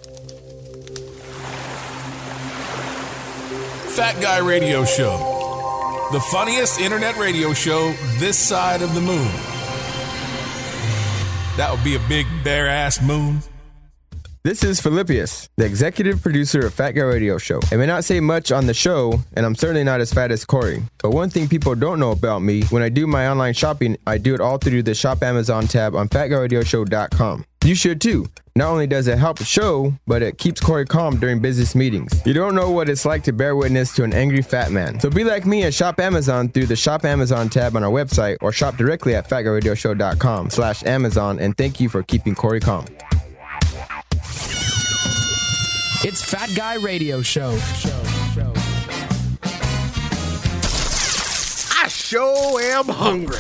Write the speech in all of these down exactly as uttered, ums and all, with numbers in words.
Fat Guy Radio Show. The funniest internet radio show this side of the moon. That would be a big bare-ass moon. This is Philippius, the executive producer of Fat Guy Radio Show. I may not say much on the show, and I'm certainly not as fat as Corey. But one thing people don't know about me, when I do my online shopping, I do it all through the Shop Amazon tab on fat guy radio show dot com. You should too. Not only does it help the show, but it keeps Corey calm during business meetings. You don't know what it's like to bear witness to an angry fat man. So be like me and shop Amazon through the Shop Amazon tab on our website, or shop directly at fat guy radio show dot com slash Amazon, and thank you for keeping Corey calm. It's Fat Guy Radio Show. Show, show. I sure am hungry.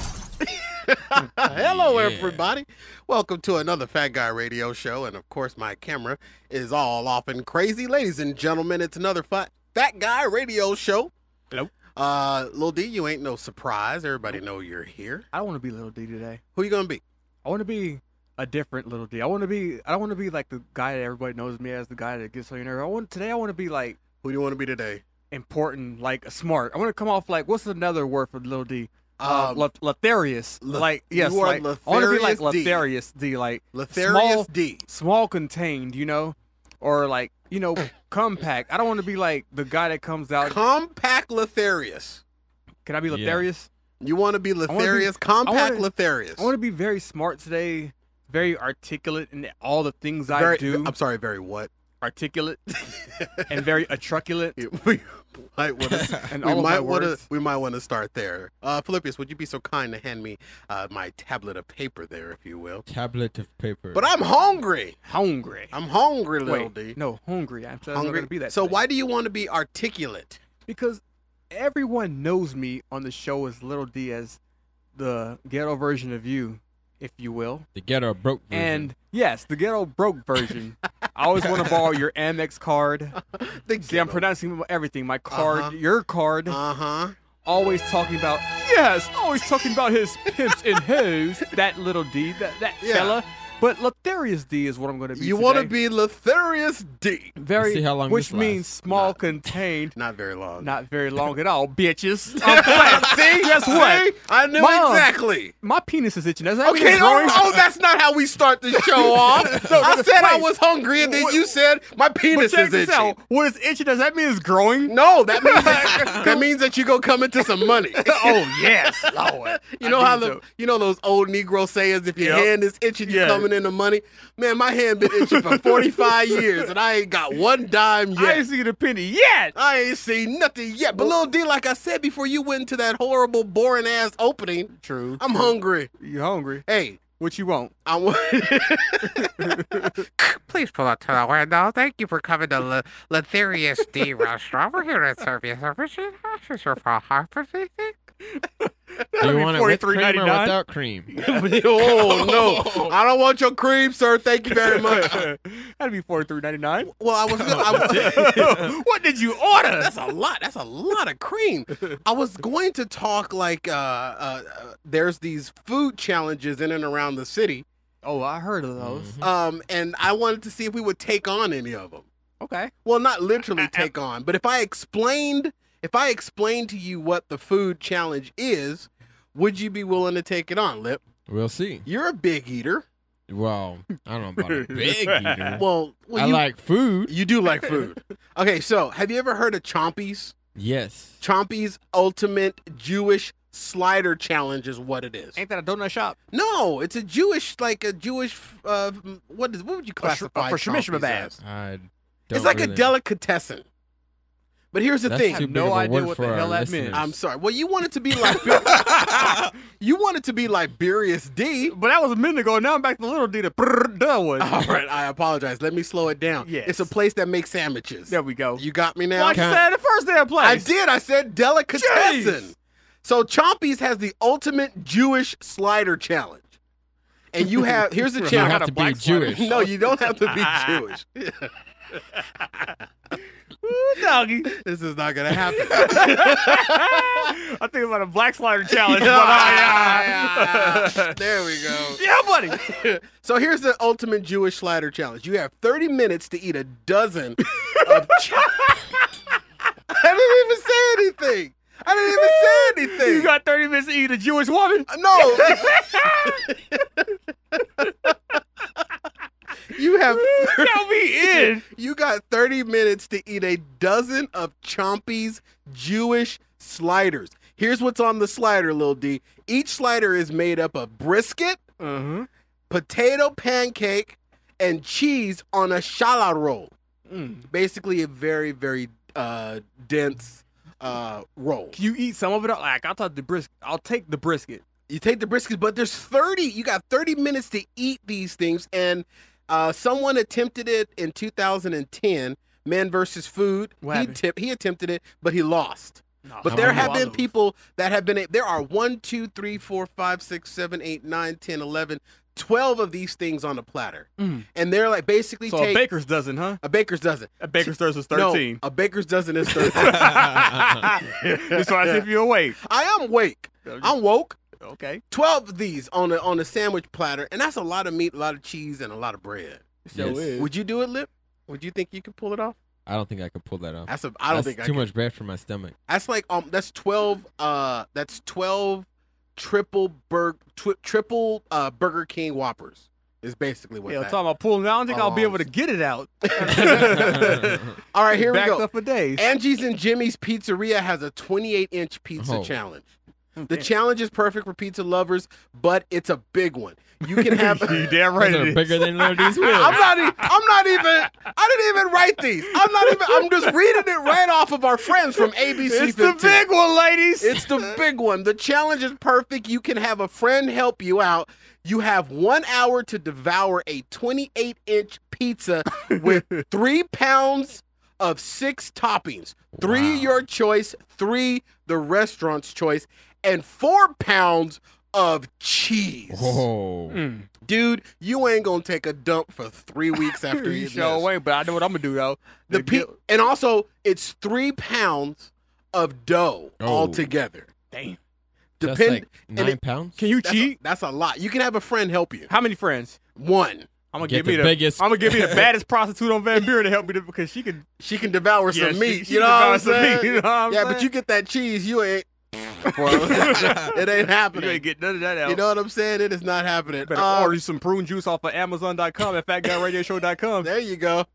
Hello, Yeah. everybody. Welcome to another Fat Guy Radio Show. And, of course, my camera is all off and crazy. Ladies and gentlemen, it's another Fat, Fat Guy Radio Show. Hello. Uh, Lil D, you ain't no surprise. Everybody know you're here. I don't want to be Little D today. Who you going to be? I want to be a different Little D. I want to be. I don't want to be like the guy that everybody knows me as, the guy that gets on your nerve. I want today. I want to be like Who do you want to be today? important, like smart. I want to come off like, what's another word for Little D? Uh, Um, Le- Letharius. Le- like yes, you are like, I want to be like Letharius D. Letharius D. Like Letharius small, D. small contained, you know, or like you know, compact. I don't want to be like the guy that comes out. Compact Letharius. Can I be Yeah. Letharius? You want to be wanna be- Letharius? Compact I wanna- Letharius. I want to be very smart today, very articulate in all the things I very, do. I'm sorry, very what? Articulate and very atrculate. we might want to. And we all of my might want to. words. We might want to start there. Uh, Philippius, would you be so kind to hand me uh, my tablet of paper there, if you will? Tablet of paper. But I'm hungry. Hungry. I'm hungry, little Wait, D. no, hungry. I'm not hungry. going to be that. so today. why do you want to be articulate? Because everyone knows me on the show as Little D, as the ghetto version of you, if you will. the ghetto broke version. And yes, the ghetto broke version. I always want to borrow your Amex card. The See, I'm pronouncing everything. My card, Uh-huh. your card. Uh huh. Always talking about, yes, always talking about his pimps and hoes, that Little D, that, that Yeah. fella. But Letharius D is what I'm going to be You want to today. be Letharius D? Very, See how long which this means lasts. small, Not- contained, Not very long. not very long at all, bitches. I'm glad. See, Guess what? See? I knew Mom. exactly. My penis is itching. Does that mean Okay, it's oh, growing? oh, that's not how we start the show off. I said I was hungry, and then you said my But penis check is this itching. out. When it's itching, does that mean it's growing? No, that means that, that means that you go come into some money. Oh, yes, Lord. You I know how think the so. you know those old Negro sayings, if your Yep. hand is itching, you Yeah. coming into money. Man, my hand been itching for forty-five years, and I ain't got one dime I yet. ain't seen a penny yet. I ain't seen nothing yet. But Lil D, like I said before, you went into that horrible, boring ass opening. True. I'm true. hungry. You hungry? Hey, What you want? I want. Please pull up to the window. Thank you for coming to Le- Letharius D restaurant. We're here to serve you services. This is for hypothy. Do you want it with cream or $forty-three ninety-nine? without cream? Oh no, I don't want your cream, sir. Thank you very much. That'd be forty-three ninety-nine. Well, I was. I was What did you order? That's a lot. That's a lot of cream. I was going to talk like uh, uh, uh, there's these food challenges in and around the city, Oh, I heard of those. Mhm. um, and I wanted to see if we would take on any of them. Okay. Well, not literally take on, but if I explained, if I explained to you what the food challenge is, would you be willing to take it on, Lip? We'll see. You're a big eater. Well, I don't know about a big eater. Well, well I you, like food. you do like food. Okay, so have you ever heard of Chompies? Yes. Chompies Ultimate Jewish Slider Challenge is what it is. Ain't that a donut shop? No, it's a Jewish, like a Jewish. Uh, what is? What would you For sh- classify for shemishma Chompies bags. as? I don't It's like really- a delicatessen. But here's the That's thing. too big no of a idea word what for the our hell that listeners. meant. I'm sorry. Well, you want it to be like you want it to be Liberius D. But that was a minute ago. Now I'm back to Little D. The brrr, duh one. All right, I apologize. Let me slow it down. Yes. It's a place that makes sandwiches. There we go. You got me now? Like you Can't- said the first day of place. I did. I said delicatessen. Jeez. So Chompies has the ultimate Jewish slider challenge. And you have here's the You challenge. have to be Jewish. No, you don't have to be Jewish. Ooh, doggy. This is not gonna happen. I think about a black slider challenge. But, uh, yeah. There we go. Yeah, buddy. So here's the ultimate Jewish slider challenge. You have thirty minutes to eat a dozen of ch- I didn't even say anything. I didn't even say anything. You got thirty minutes to eat a Jewish woman? No. You have Count me in. You got thirty minutes to eat a dozen of Chompy's Jewish sliders. Here's what's on the slider, Lil D. Each slider is made up of brisket, Uh-huh. potato pancake, and cheese on a challah roll. Mm. Basically a very, very uh, dense uh, roll. Can you eat some of it? Like, I'll take the brisket. I'll take the brisket. You take the brisket, but there's thirty. You got thirty minutes to eat these things, and uh, someone attempted it in two thousand ten. Man versus Food. What He happened? tip, he attempted it, but he lost. No, But how there many have do I been lose? people that have been. There are one, two, three, four, five, six, seven, eight, nine, ten, eleven, twelve of these things on a platter, Mm. and they're like basically So take a baker's dozen, huh? a baker's dozen. A baker's dozen is thirteen. No, a baker's dozen is thirteen. That's why I see if you're awake. I am awake. I'm woke. Okay. twelve of these on a on a sandwich platter, and that's a lot of meat, a lot of cheese, and a lot of bread. So Yes. is. Would you do it, Lip? Would you think you could pull it off? I don't think I could pull that off. That's a. I don't That's think I too could. much bread for my stomach. That's like um. That's twelve. Uh. That's twelve triple burg tw- triple uh Burger King Whoppers. Is basically what Yeah, I'm that. talking about pulling it out. I don't think I'll be able to get it out. All right, here we Backed go. up for days. Angie's and Jimmy's Pizzeria has a twenty-eight inch pizza Oh. challenge. The Okay. challenge is perfect for pizza lovers, but it's a big one. You can have. You damn right Those it are is. bigger than Lil D's wheels. I'm not. E- I'm not even. I didn't even write these. I'm not even. I'm just reading it right off of our friends from A B C It's the fifteen. big one, ladies. It's the big one. The challenge is perfect. You can have a friend help you out. You have one hour to devour a twenty-eight inch pizza with three pounds of six toppings. Three Wow. your choice, three the restaurant's choice, and four pounds of cheese. Whoa. Mm. Dude, you ain't gonna take a dump for three weeks after you You eat sure this. wait, but I know what I'm gonna do though. The The pe- guilt- and also it's three pounds of dough Oh. altogether. Damn. That's Depend- like and nine it- pounds? Can you That's a, cheat? that's a lot. You can have a friend help you. How many friends? One. I'm gonna Get give me the the biggest- I'm gonna give me the baddest prostitute on Van Buren to help me to, because she can. She can devour Yeah, some she- meat. she you know can what I'm devour some saying? meat, you know what I'm yeah, but saying? you get that cheese, you ain't. Bro, it ain't You happening. ain't get none of that out. You know what I'm saying? It is not happening. Better Uh, order you some prune juice off of Amazon dot com at fat guy radio show dot com. there you go.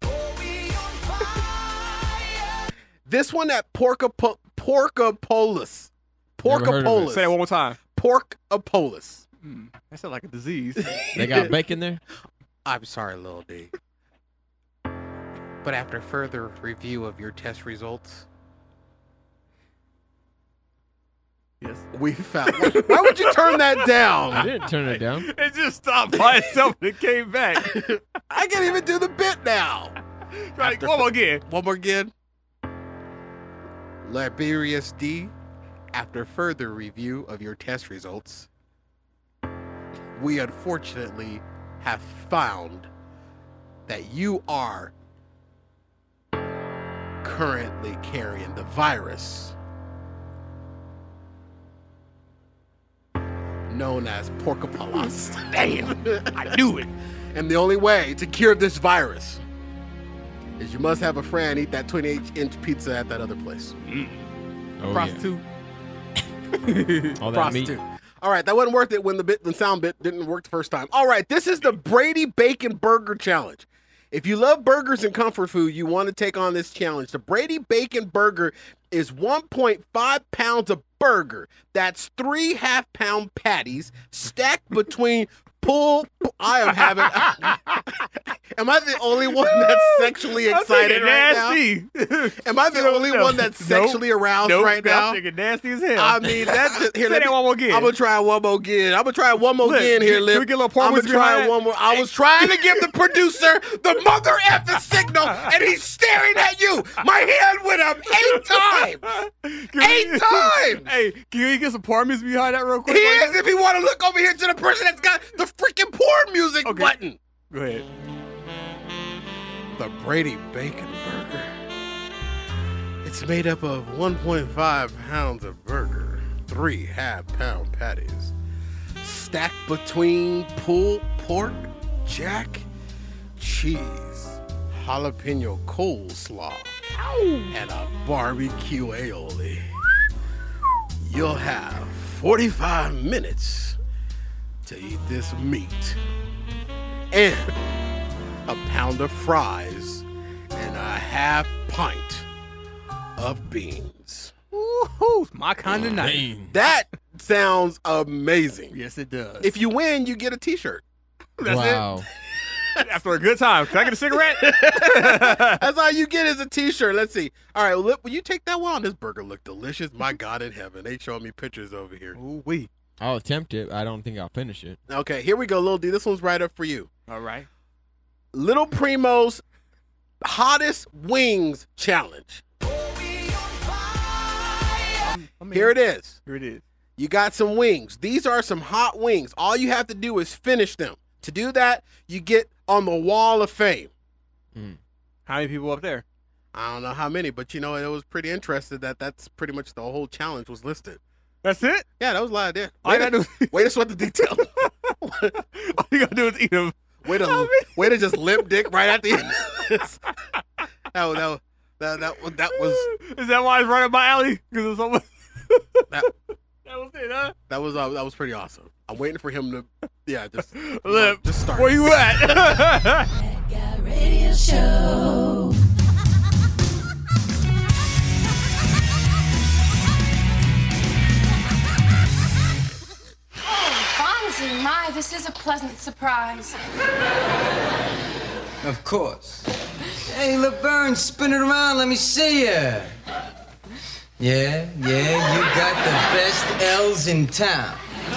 This one at Porcapo- Porcapolis. Never heard of it. Porcapolis. Say that one more time. Porcapolis. Mm, that sounds like a disease. They got bacon there? I'm sorry, Lil D. But after further review of your test results, Yes. We found. Why would you turn that I down? didn't turn it down. It just stopped by itself and it came back. I can't even do the bit now. Try to, one more again. One more again. Liberius D, after further review of your test results, we unfortunately have found that you are currently carrying the virus known as Porcopolis. Damn. I knew it. And the only way to cure this virus is you must have a friend eat that twenty-eight inch pizza at that other place. Oh, Prostitute. yeah. All that meat. Prostitute. All right, that wasn't worth it when the bit, the sound bit didn't work the first time. All right, this is the Brady Bacon Burger Challenge. If you love burgers and comfort food, you want to take on this challenge. The Brady Bacon Burger is one point five pounds of burger. That's three half pound patties stacked between pull. I am having. Am I the only one that's sexually I'm excited thinking right now? nasty. Am I the No, only no. one that's Nope. sexually aroused Nope, right now? I'm thinking nasty as hell. I mean, that's just, here. Say let that me- one more again. I'm gonna try one more again. I'm gonna try one more Look, again here, can- Lip. can we get a little porn I'm gonna music try behind one more. I was trying to give the producer the mother effing signal, and he's staring at you. My hand went up eight times. Can Eight we- times! Hey, can we get some porn music behind that real quick? He is if he want to look over here to the person that's got the freaking porn music Okay. button. Go ahead. The Brady Bacon Burger It's made up of one point five pounds of burger, three half-pound patties, stacked between pulled pork, jack, cheese, jalapeno coleslaw, and a barbecue aioli. You'll have forty-five minutes to eat this meat, and a pound of fries, and a half pint of beans. Woohoo! It's my kind of night. That sounds amazing. Yes, it does. If you win, you get a t-shirt. That's Wow. it. After a good time. Can I get a cigarette? That's all you get is a t-shirt. Let's see. All right, well, look, will you take that one? This burger looked delicious. My God in heaven. They showing me pictures over here. Ooh wee. I'll attempt it. I don't think I'll finish it. Okay, here we go, Lil D. This one's right up for you. All right. Little Primo's Hottest Wings Challenge. I mean, Here it is. Here it is. You got some wings. These are some hot wings. All you have to do is finish them. To do that, you get on the Wall of Fame. How many people up there? I don't know how many, but you know, it was pretty interesting that that's pretty much the whole challenge was listed. That's it? Yeah, that was a lot there. All you Way, gotta to, do way to sweat the detail. all you gotta do is eat them. Way to, way to just limp dick right at the end. that, was- that, was- that, that, was- that was Is that why it's right up my alley? Because it's almost that, that was it, huh? that was uh, that was pretty awesome. I'm waiting for him to, yeah, just Lip, just start. where you at? Radio Show. Fonzie, my, this is a pleasant surprise. Of course. Hey, Laverne, spin it around. Let me see ya. Yeah, yeah, you got the best L's in town.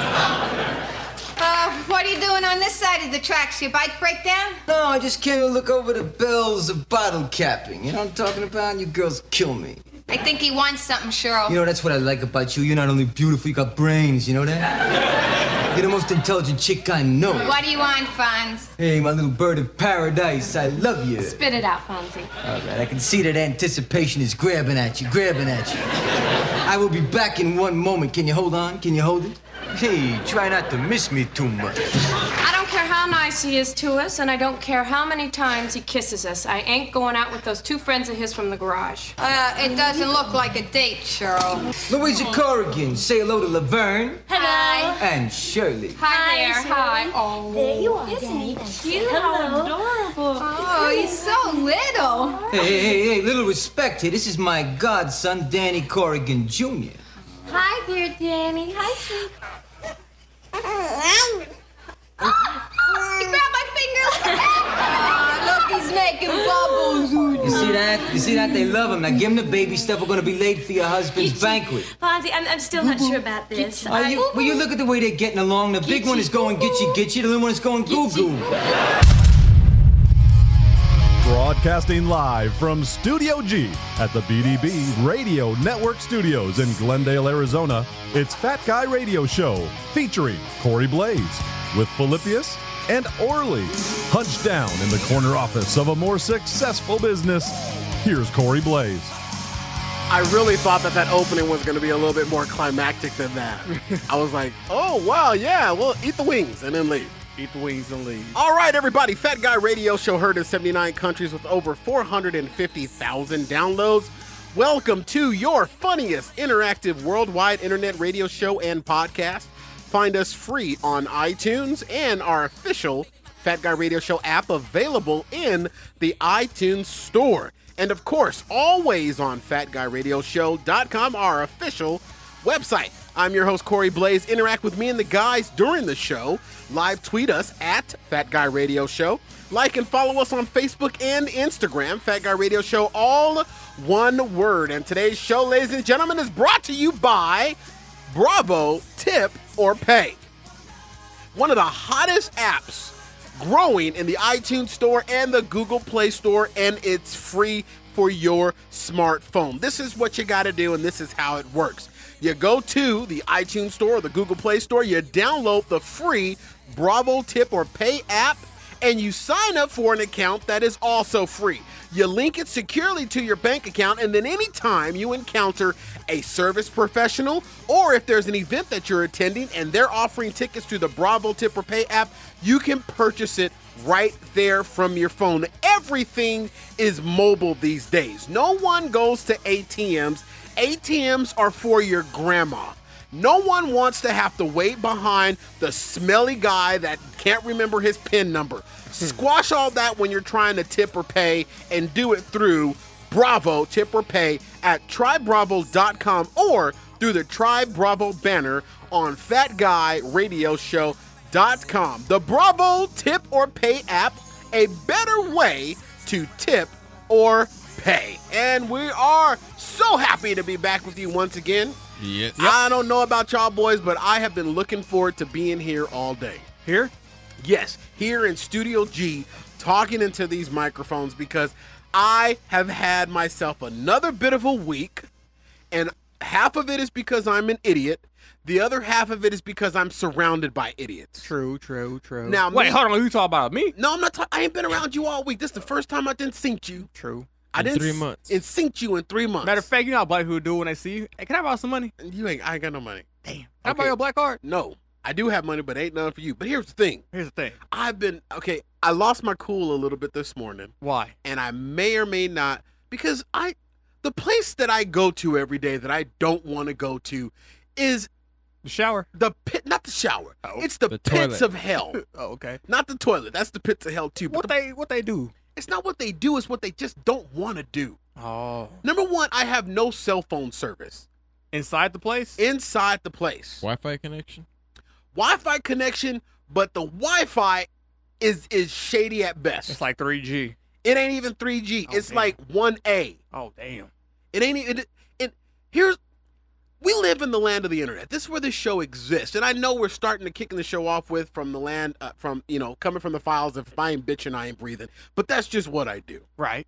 Uh, what are you doing on this side of the tracks? Your bike break down? No, I just came to look over the bells of bottle capping. You know what I'm talking about? You girls kill me. I think he wants something, Cheryl. You know, that's what I like about you. You're not only beautiful, you got brains. You know that? You're the most intelligent chick I know. What do you want, Fonz? Hey, my little bird of paradise, I love you. Spit it out, Fonzie. All right, I can see that anticipation is grabbing at you, grabbing at you. I will be back in one moment. Can you hold on? Can you hold it? Hey, try not to miss me too much. I don't care how nice he is to us, and I don't care how many times he kisses us. I ain't going out with those two friends of his from the garage. Uh, it doesn't look like a date, Cheryl. Louisa Corrigan, say hello to Laverne Hello. and Shirley. Hi there. Hi. Oh, There you are, isn't he Daddy. cute? Hello. How adorable. Oh, he's so little. Hey, hey, hey, hey, little respect here. This is my godson, Danny Corrigan Junior Hi there, Danny. Hi, sweet. He grabbed my finger. Oh, look, he's making bubbles. You see that? You see that? They love him. Now give him the baby stuff. We're gonna be late for your husband's banquet. Fonzie, I'm, I'm still not sure about this. Oh, you, well, you look at the way they're getting along. The big one is going gitchy gitchy. The little one is going goo goo. Broadcasting live from Studio G at the B D B Radio Network Studios in Glendale, Arizona, it's Fat Guy Radio Show featuring Corey Blaze with Philippius and Orly. Hunched down in the corner office of a more successful business, here's Corey Blaze. I really thought that that opening was going to be a little bit more climactic than that. I was like, oh, wow, yeah, well, eat the wings and then leave. Eat the wings and leave. All right, everybody. Fat Guy Radio Show heard in seventy-nine countries with over four hundred fifty thousand downloads. Welcome to your funniest interactive worldwide internet radio show and podcast. Find us free on iTunes and our official Fat Guy Radio Show app available in the iTunes store. And of course, always on fat guy radio show dot com, our official website. I'm your host, Corey Blaze. Interact with me and the guys during the show. Live tweet us at Fat Guy Radio Show. Like and follow us on Facebook and Instagram, Fat Guy Radio Show, all one word. And today's show, ladies and gentlemen, is brought to you by Bravo Tip or Pay. One of the hottest apps growing in the iTunes Store and the Google Play Store, and it's free for your smartphone. This is what you got to do, and this is how it works. You go to the iTunes Store or the Google Play Store, you download the free Bravo Tip or Pay app, and you sign up for an account that is also free. You link it securely to your bank account, and then anytime you encounter a service professional, or if there's an event that you're attending and they're offering tickets to the Bravo Tip or Pay app, you can purchase it right there from your phone. Everything is mobile these days. No one goes to A T Ms. A T Ms are for your grandma. No one wants to have to wait behind the smelly guy that can't remember his PIN number. Squash all that when you're trying to tip or pay, and do it through Bravo Tip or Pay at try bravo dot com or through the Try Bravo banner on fat guy radio show dot com. The Bravo Tip or Pay app, a better way to tip or pay. And we are so happy to be back with you once again. Yes. I don't know about y'all boys, but I have been looking forward to being here all day. Here? Yes, here in Studio G, talking into these microphones, because I have had myself another bit of a week, and half of it is because I'm an idiot. The other half of it is because I'm surrounded by idiots. True, true, true. Now, wait, me- hold on. You talking about me? No, I'm not. Ta- I ain't been around you all week. This is the first time I didn't sync you. True. I In didn't three s- months. And synced you in three months. Matter of fact, you know how black people do when they see you. Hey, can I borrow some money? You ain't. I ain't got no money. Damn. Can I Okay. borrow your black card? No, I do have money, but ain't none for you. But here's the thing. Here's the thing. I've been okay. I lost my cool a little bit this morning. Why? And I may or may not, because I, the place that I go to every day that I don't want to go to, is The shower. the pit. Not the shower. Oh. It's the, The pits toilet. of hell. Oh, okay. Not the toilet. That's the pits of hell too. But What the- they what they do? it's not what they do. It's what they just don't want to do. Oh. Number one, I have no cell phone service Inside the place? inside the place. Wi-Fi connection. Wi-Fi connection, but the Wi-Fi is is shady at best. It's like three G. It ain't even three G. Oh, it's damn. like one A. Oh, damn. It ain't even. It, it, here's. We live in the land of the internet. This is where this show exists, and I know we're starting to kicking the show off with from the land, uh, from you know, coming from the files of if I ain't bitching, I ain't breathing. But that's just what I do. Right.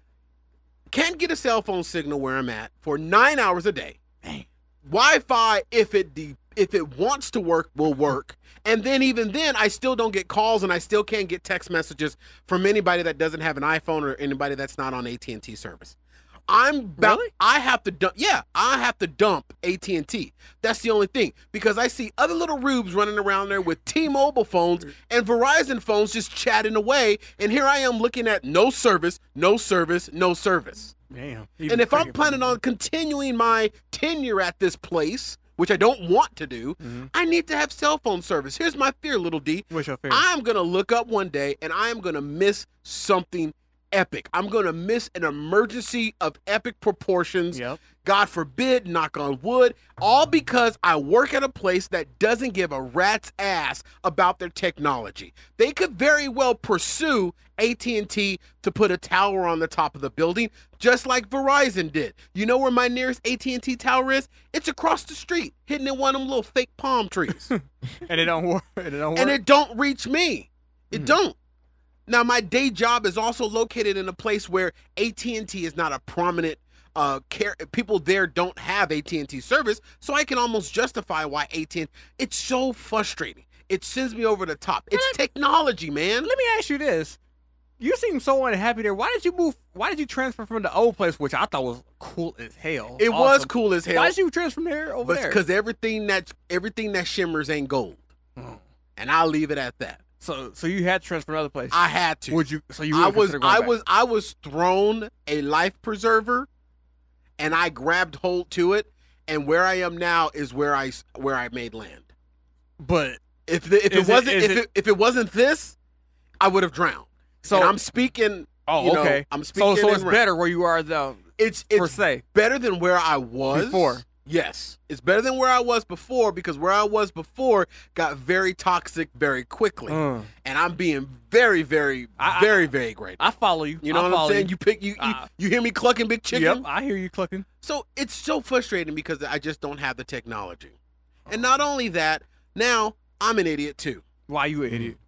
Can't get a cell phone signal where I'm at for nine hours a day. Dang. Wi-Fi, if it de- if it wants to work, will work. And then even then, I still don't get calls, and I still can't get text messages from anybody that doesn't have an iPhone or anybody that's not on A T and T service. I'm about, Really? I have to dump, yeah, I have to dump A T and T. That's the only thing, because I see other little rubes running around there with T-Mobile phones and Verizon phones just chatting away, and here I am looking at no service, no service, no service. Damn. And if I'm planning on continuing my tenure at this place, which I don't want to do, Mm-hmm. I need to have cell phone service. Here's my fear, little D. What's your fear? I'm going to look up one day and I am going to miss something epic. I'm going to miss an emergency of epic proportions. Yep. God forbid, knock on wood, all because I work at a place that doesn't give a rat's ass about their technology. They could very well pursue A T and T to put a tower on the top of the building, just like Verizon did. You know where my nearest A T and T tower is? It's across the street, hidden in one of them little fake palm trees. And it don't work. And it don't work. And it don't reach me. It don't. Now, my day job is also located in a place where A T and T is not a prominent uh care. People there don't have A T and T service, so I can almost justify why A T and T. It's so frustrating. It sends me over the top. It's technology, man. Let me ask you this. You seem so unhappy there. Why did you move? Why did you transfer from the old place, which I thought was cool as hell? It was Awesome. cool as hell. Why did you transfer from there over But there? because everything that everything that shimmers ain't gold, and I'll leave it at that. So, so you had to transfer to another place. I had to. Would you? So you? I would was consider going I back? was I was thrown a life preserver, and I grabbed hold to it, and where I am now is where I s- where I made land. But If the, if Is it it- wasn't is if it- it, if it wasn't this, I would have drowned. So- And I'm speaking. oh, you know, okay. I'm speaking. So, so in it's rank. better where you are though. It's per it's se. better than where I was Before. Yes, it's better than where I was before, because where I was before got very toxic very quickly, Uh. and I'm being very, very, I- I- very vague right now. I follow you. You know I what I'm follow saying? You pick you you, Uh, you hear me clucking big chicken. Yep, I hear you clucking. So it's so frustrating because I just don't have the technology, and not only that, now I'm an idiot too. Why you an idiot?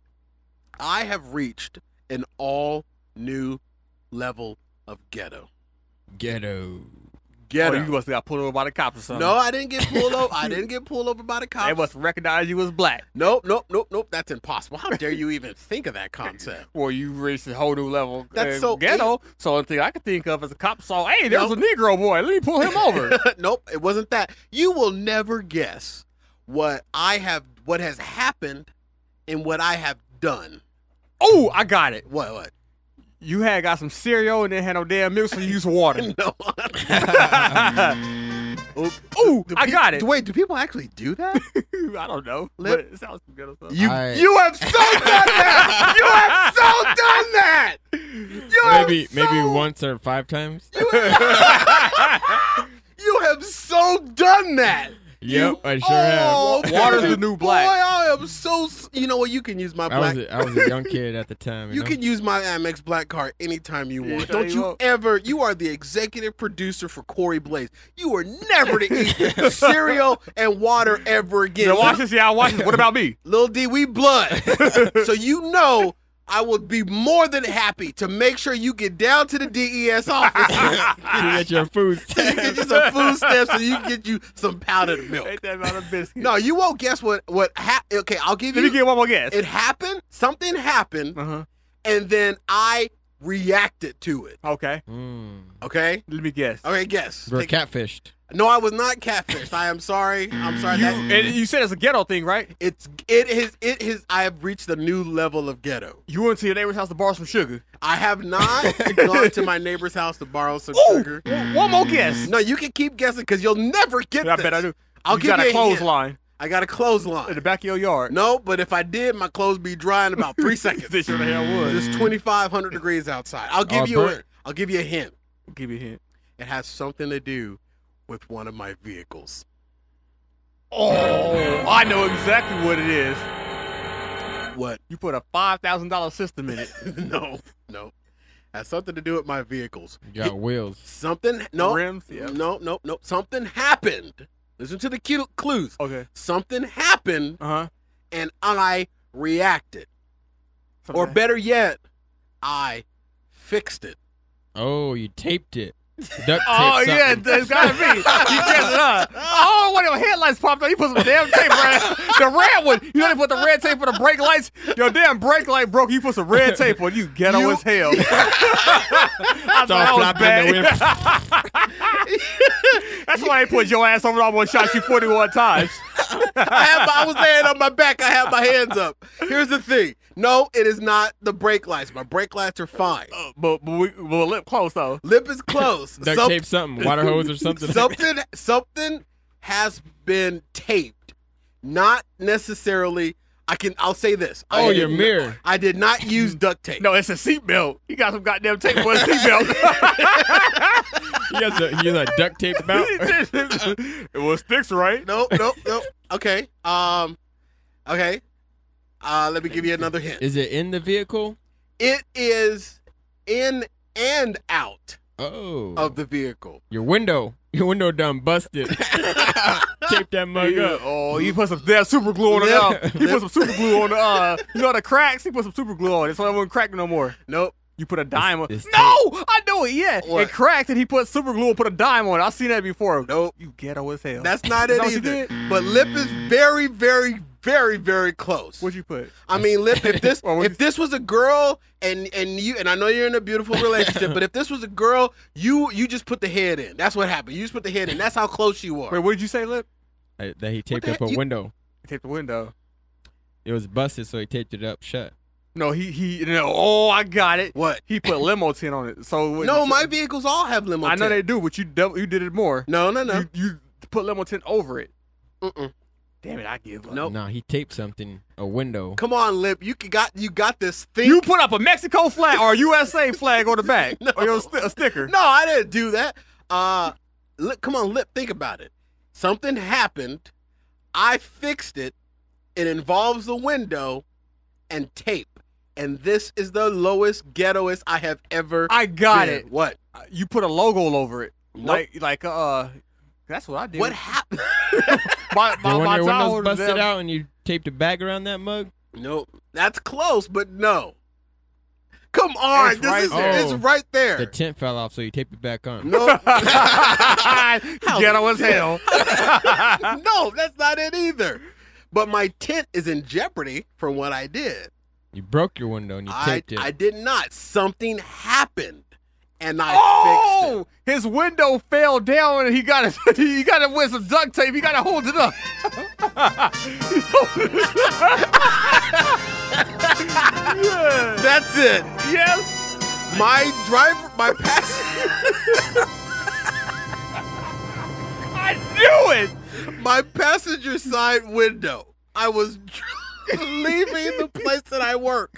I have reached an all new level of ghetto. Ghetto. ghetto. Oh, you must have got pulled over by the cops or something. No, I didn't get pulled over. I didn't get pulled over by the cops. They must recognize you as black. Nope, nope, nope, nope. That's impossible. How dare you even think of that concept? Well, you reached a whole new level. That's uh, so ghetto. So the thing I could think of as a cop saw, hey, there's Nope. a Negro boy. Let me pull him over. Nope, it wasn't that. You will never guess what I have, what has happened, and what I have done. Oh, I got it. What? What? You had got some cereal and didn't have no damn milk, so you used water. No. Ooh, Do I pe- got it. Wait, do people actually do that? I don't know. Lip- But it sounds some ghetto stuff. You, I- you have so done that. You have so done that. You have Maybe so, maybe once or five times. You have so done that. Yep, I sure Oh, have. Water's the new black. Boy, I am so. s- You know what? You can use my I black. was a, I was a young kid at the time. You, You know? can use my Amex Black Card anytime you Yeah, want. sure Don't you you won't. ever. You are the executive producer for Corey Blaze. You are never to eat cereal and water ever again. Now watch this, yeah, watch this. What about me? Lil D, we blood. So you know I would be more than happy to make sure you get down to the D E S office. You get your food. You get you some food stamps so you can get you some powdered milk. Ain't that about a biscuit? No, you won't guess what what happened. Okay, I'll give Let you. me get one more guess. It happened. Something happened, Uh-huh. and then I reacted to it. Okay. Mm. Okay. Let me guess. Okay, guess. We're Take- catfished. No, I was not catfished. I am sorry. I'm sorry. You, that, and you said it's a ghetto thing, right? it's it is it is. I have reached a new level of ghetto. You went to your neighbor's house to borrow some sugar. I have not gone to my neighbor's house to borrow some Ooh, sugar. one one more guess. No, you can keep guessing because you'll never get I this. bet I do. I'll you give got you a a hint. clothesline I got a clothesline. in the back of your yard. No, but if I did, my clothes be dry in about three seconds. They sure the hell would. It's twenty-five hundred degrees outside. I'll give Oh, you a, burnt. I'll give you a hint. Give me a hint. It has something to do with one of my vehicles. Oh, I know exactly what it is. What? You put a five thousand dollar system in it. No, no. Has something to do with my vehicles. You got wheels. Something. No. Rims, yeah. No. No. No. Something happened. Listen to the cue- clues. Okay. Something happened, Uh huh. and I reacted, or better yet, I fixed it. Oh, you taped it. Duct tape Oh yeah, something. it's gotta be. You guessed it up. Oh, one of your headlights popped up. You put some damn tape around the red one. You only put the red tape on the brake lights. Your damn brake light broke. You put some red tape on. You ghetto You- as hell. I It's all thought flopping in the that was bad. That's why they put your ass over. I almost shot you forty-one times. I, had my, I was laying on my back. I had my hands up. Here's the thing. No, it is not the brake lights. My brake lights are fine. But but we well lip close though. Lip is close. Duct Some- tape something. Water hose or something. something something has been taped. Not necessarily. I can. I'll say this. Oh, I your did- mirror. I did not use duct tape. No, it's a seatbelt. You got some goddamn tape for a seatbelt. You got a, you got a duct tape about. It was sticks, right? No, no, no. Okay. Um. Okay. Uh. Let me give you another hint. Is it in the vehicle? It is in and out Oh. of the vehicle. Your window. Your window done busted. Tape that mug Yeah. up. Oh, he put some damn super glue on it. Lip- Uh, he put some super glue on the. Uh, you know the cracks. He put some super glue on it, so it wouldn't crack no more. Nope. You put a dime on. it's No, I know it. Yeah, What? it cracked, and he put super glue and put a dime on it. I've seen that before. Nope. You ghetto as hell. That's not Is it that what you either. did? But Lip is very, very, very, very close. What'd you put? I mean, Lip, if this Well, what'd if this was a girl and and you and I know you're in a beautiful relationship, but if this was a girl, you you just put the head in. That's what happened. You just put the head in. That's how close you Wait, are. what did you say, Lip? Uh, That he taped the up heck? a You- window. Tape the window. It was busted, so he taped it up shut. No, he he. No, oh, I got it. What? He put limo tin on it. So when- No, my vehicles all have limo. I know tint. they do, but you double, you did it more. No, no, no. You, you put limo tin over it. Mm-mm. Damn it, I give up. Nope. No, he taped something. A window. Come on, Lip. You got you got this thing. You put up a Mexico flag or a U S A flag on the back, No. or your st- a sticker. No, I didn't do that. Uh, Lip, come on, Lip. Think about it. Something happened. I fixed it. It involves the window and tape. And this is the lowest, ghettoest I have ever. I got been. it. What? You put a logo over it, Nope. like like uh, that's what I did. What happened? My, The my, one my your child windows was busted damn- out and you taped a bag around that mug? Nope. That's close, but no. Come on, It's this right is there. it's right there. The tent fell off, so you tape it back on. No, Ghetto as hell. no, that's not it either. But my tent is in jeopardy from what I did. You broke your window and you I taped it. I did not. Something happened, and I Oh, his window fell down, and he got it. He got it with some duct tape. He got to hold it up. Yeah. That's it. Yes. My driver, my passenger, I knew it. my passenger side window. I was leaving the place that I work.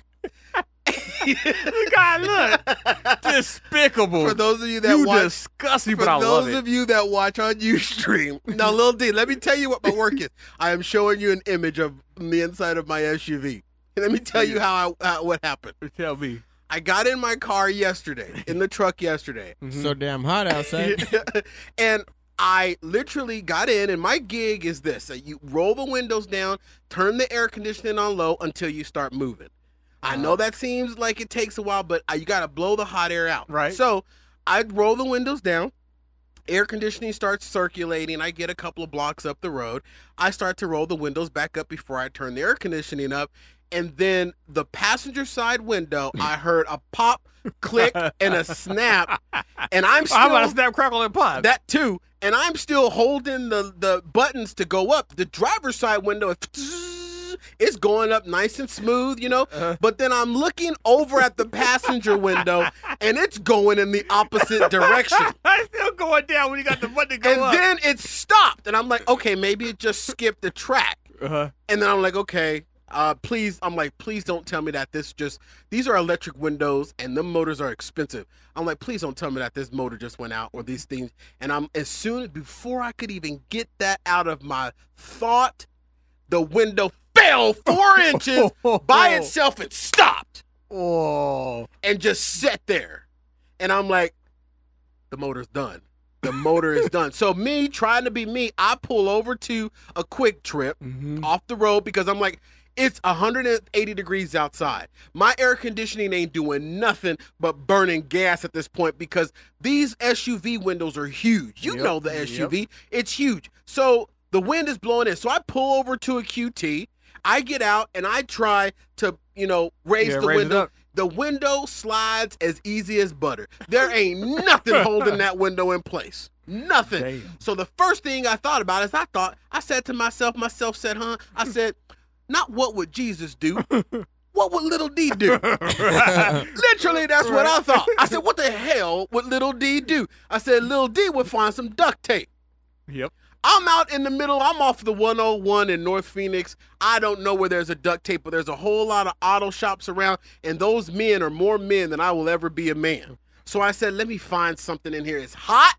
God, look. Despicable. For those of you that you watch, disgusting, for but I love those it. of you that watch on Ustream, now, Lil D, let me tell you what my work is. I am showing you an image of the inside of my S U V. And let me tell you how I, uh, what happened. Tell me. I got in my car yesterday, in the truck yesterday. So damn hot outside. And I literally got in, and my gig is this. Uh, you roll the windows down, turn the air conditioning on low until you start moving. I know that seems like it takes a while, but uh, you got to blow the hot air out. Right. So I roll the windows down. Air conditioning starts circulating. I get a couple of blocks up the road. I start to roll the windows back up before I turn the air conditioning up. And then the passenger side window, I heard a pop, click, and a snap. And I'm still... How about a snap, crackle, and pop? That too. And I'm still holding the, the buttons to go up. The driver's side window, it's going up nice and smooth, you know? Uh-huh. But then I'm looking over at the passenger window, and it's going in the opposite direction. It's still going down when you got the button to go And up. then it stopped. And I'm like, okay, maybe it just skipped the track. Uh-huh. And then I'm like, okay, uh, please, I'm like, please don't tell me that this just, these are electric windows and the motors are expensive. I'm like, please don't tell me that this motor just went out or these things. And I'm, as soon, before I could even get that out of my thought, the window fell four inches by itself and stopped. Oh. And just sat there. And I'm like, the motor's done. The motor is done. So me trying to be me, I pull over to a quick trip Mm-hmm. off the road because I'm like, it's one hundred eighty degrees outside. My air conditioning ain't doing nothing but burning gas at this point because these S U V windows are huge. You Yep, know the S U V. It's huge. So the wind is blowing in. So I pull over to a Q T. I get out and I try to, you know, raise Yeah, the raise it window. up. The window slides as easy as butter. There ain't nothing holding that window in place. Nothing. Damn. So the first thing I thought about is I thought, I said to myself, myself said, huh? I said, not what would Jesus do? What would little D do? Literally, that's what I thought. I said, what the hell would little D do? I said, little D would find some duct tape. Yep. I'm out in the middle. I'm off the one oh one in North Phoenix. I don't know where there's a duct tape, but there's a whole lot of auto shops around, and those men are more men than I will ever be a man. So I said, let me find something in here. It's hot.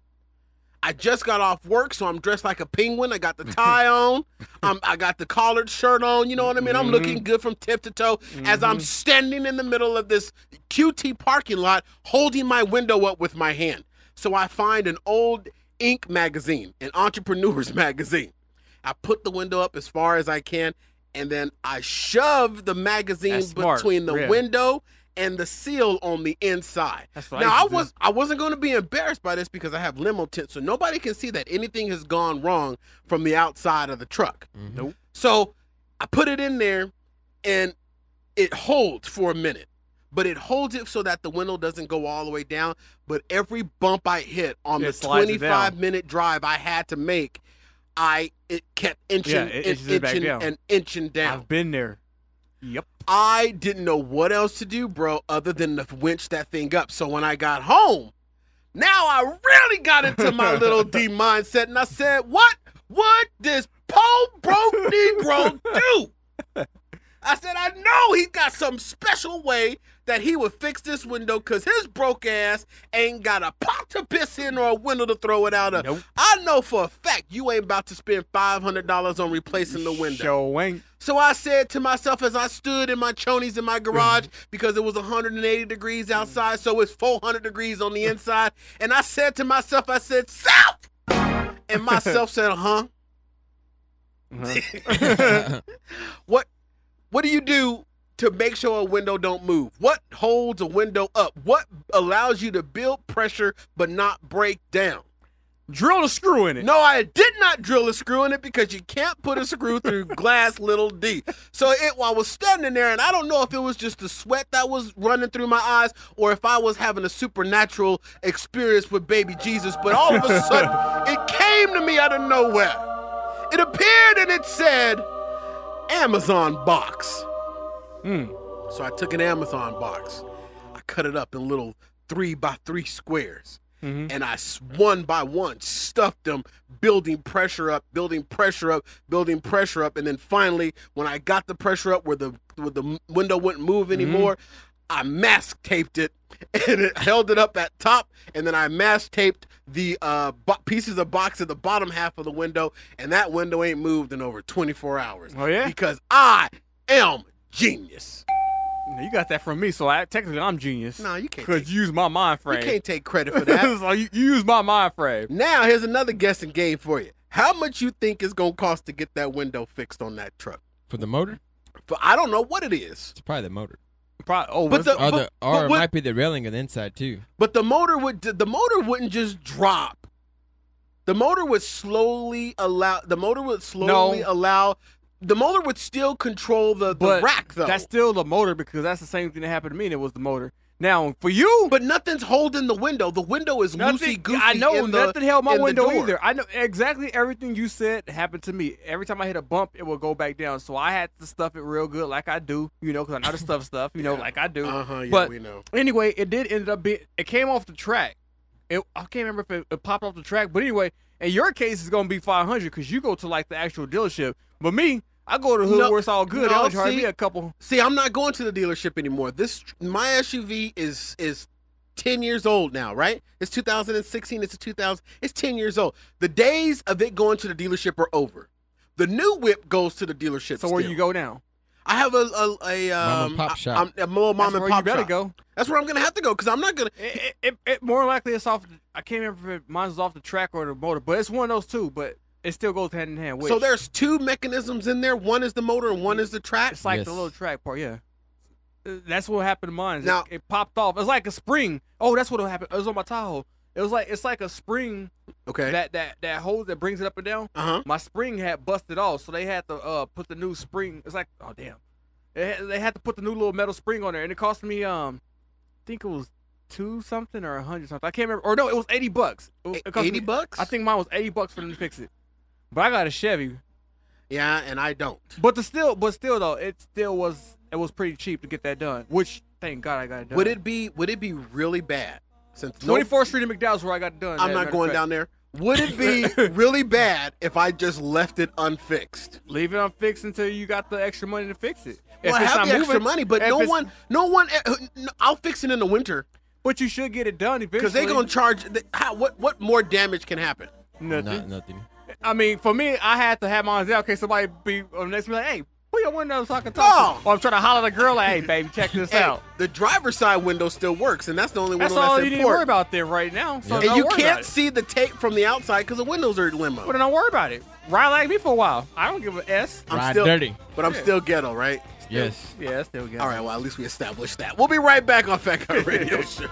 I just got off work, so I'm dressed like a penguin. I got the tie on. I'm, I got the collared shirt on. You know what I mean? I'm looking good from tip to toe as I'm standing in the middle of this Q T parking lot holding my window up with my hand. So I find an old Inc magazine, an entrepreneur's magazine. I put the window up as far as I can, and then I shove the magazine That's smart, between the yeah. window and the seal on the inside. That's what now I I used to was I wasn't going to be embarrassed by this because I have limo tint, so nobody can see that anything has gone wrong from the outside of the truck. Nope. So I put it in there, and it holds for a minute. But it holds it so that the window doesn't go all the way down. But every bump I hit on It the slides it down. twenty-five minute drive I had to make, I it kept inching Yeah, and it inches it back inching down. and inching down. I've been there. Yep. I didn't know what else to do, bro, other than to winch that thing up. So when I got home, now I really got into my little D mindset, and I said, what would this po broke Negro do? I said, I know he got some special way that he would fix this window because his broke ass ain't got a pot to piss in or a window to throw it out of. Nope. I know for a fact you ain't about to spend five hundred dollars on replacing the window. Show ain't. So I said to myself as I stood in my chonies in my garage because it was one hundred eighty degrees outside, so it's four hundred degrees on the inside. And I said to myself, I said, South! And myself said, huh? Uh-huh. What What do you do to make sure a window don't move? What holds a window up? What allows you to build pressure but not break down? Drill a screw in it. No, I did not drill a screw in it because you can't put a screw through glass little D. So it, I was standing there, and I don't know if it was just the sweat that was running through my eyes or if I was having a supernatural experience with baby Jesus, but all of a sudden, it came to me out of nowhere. It appeared and it said, Amazon box. Mm. So I took an Amazon box. I cut it up in little three by three squares. Mm-hmm. And I one by one stuffed them, building pressure up, building pressure up, building pressure up. And then finally, when I got the pressure up where the where the window wouldn't move anymore, mm-hmm. I mask taped it and it held it up at top. And then I mask taped the uh, bo- pieces of box at the bottom half of the window. And that window ain't moved in over twenty-four hours. Oh, yeah? Because I am genius. You got that from me, so I, technically I'm genius. No, you can't. Because you use my mind frame. You can't take credit for that. So you, you use my mind frame. Now, here's another guessing game for you. How much you think it's going to cost to get that window fixed on that truck? For the motor? For, I don't know what it is. It's probably the motor. Probably, oh, but the, or but, the, or but it what, might be the railing on the inside, too. But the motor would the motor wouldn't just drop. The motor would slowly allow, the motor would slowly No. allow, the motor would still control the, the But rack, though. that's still the motor because that's the same thing that happened to me and it was the motor. Now, for you. But nothing's holding the window. The window is loosey-goosey. I know, in the, nothing held my in window the door. either. I know exactly everything you said happened to me. Every time I hit a bump, it would go back down. So I had to stuff it real good like I do, you know, because I know to stuff stuff, you know, like I do. Uh-huh, yeah, but we know. Anyway, it did end up being, it came off the track. It, I can't remember if it, it popped off the track, but anyway, in your case, it's going to be five hundred because you go to like the actual dealership. But me, I go to the hood No, where it's all good. no, It only charge see- me a couple. See, I'm not going to the dealership anymore. This my S U V is is ten years old now, right? It's two thousand sixteen. It's a two thousand. It's ten years old. The days of it going to the dealership are over. The new whip goes to the dealership. So where still. you go now? I have a a, a um, Mom and pop I- shop. I'm, a little mom That's and where pop you better shop. go. That's where I'm gonna have to go because I'm not gonna. It, it, it, it more likely it's off. The, I can't remember if it, mine's off the track or the motor, but it's one of those two. But it still goes hand in hand. Which, So there's two mechanisms in there. One is the motor and one is the track. it's like Yes. the little track part. Yeah, Uh, that's what happened to mine. is Now- it, it popped off. It's like a spring. Oh, that's what happened. It was on my Tahoe. It was like it's like a spring Okay. that that that hose that brings it up and down. Uh huh. My spring had busted off, so they had to uh put the new spring. It's like oh damn, they had, they had to put the new little metal spring on there, and it cost me um, I think it was two something or a hundred something. I can't remember. Or no, it was eighty bucks. It was- it cost eighty me- bucks? I think mine was eighty bucks for them to fix it. But I got a Chevy. Yeah, and I don't. But the still, but still though, it still was it was pretty cheap to get that done. Which thank God I got it done. Would it be Would it be really bad? Since no- twenty-fourth Street in McDowell's where I got it done. I'm not going down there. Would it be really bad if I just left it unfixed? Leave it unfixed until you got the extra money to fix it. If Well, I it's have not the extra moving- money, but if no it's- one, no one. uh, I'll fix it in the winter But you should get it done eventually. because they're gonna charge. they- How, what What more damage can happen? Nothing. Not, nothing. I mean, for me, I had to have mine out in case somebody be on the next be like, "Hey, put your window so I can talk." No. Or I'm trying to holler at the girl, like, "Hey, baby, check this Hey, out." the driver's side window still works, and that's the only That's window all that's you need to worry important. about there right now. So And don't you worry about can't it. see the tape from the outside because the windows are limo. But then don't worry about it. Ride like me for a while. I don't give a S. I'm Ride still dirty. but I'm Yeah. still ghetto, right? Yes. Yeah, that's still good. All right. Well, at least we established that. We'll be right back on Fat Guy Radio Show.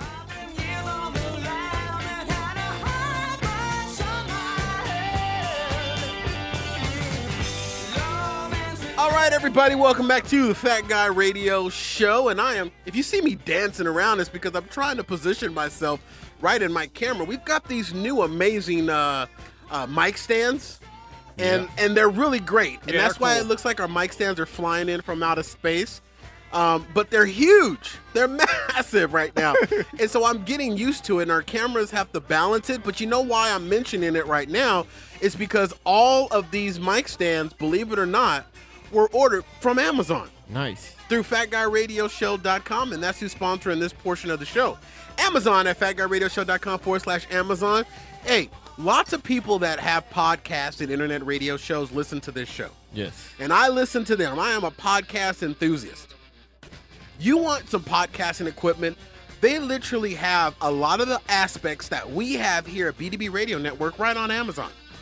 All right, everybody, welcome back to the Fat Guy Radio Show. And I am, if you see me dancing around, it's because I'm trying to position myself right in my camera. We've got these new amazing uh, uh, mic stands, and and they're really great. And Yeah, that's they're why cool. it looks like our mic stands are flying in from outer space. Um, but they're huge. They're massive right now. And so I'm getting used to it, and our cameras have to balance it. But you know why I'm mentioning it right now? It's because all of these mic stands, believe it or not, were ordered from Amazon Nice. through fat guy radio show dot com, and that's who's sponsoring this portion of the show. Amazon at fat guy radio show dot com forward slash Amazon. Hey, lots of people that have podcasts and internet radio shows listen to this show. Yes. And I listen to them. I am a podcast enthusiast. You want some podcasting equipment? They literally have a lot of the aspects that we have here at B D B Radio Network right on Amazon.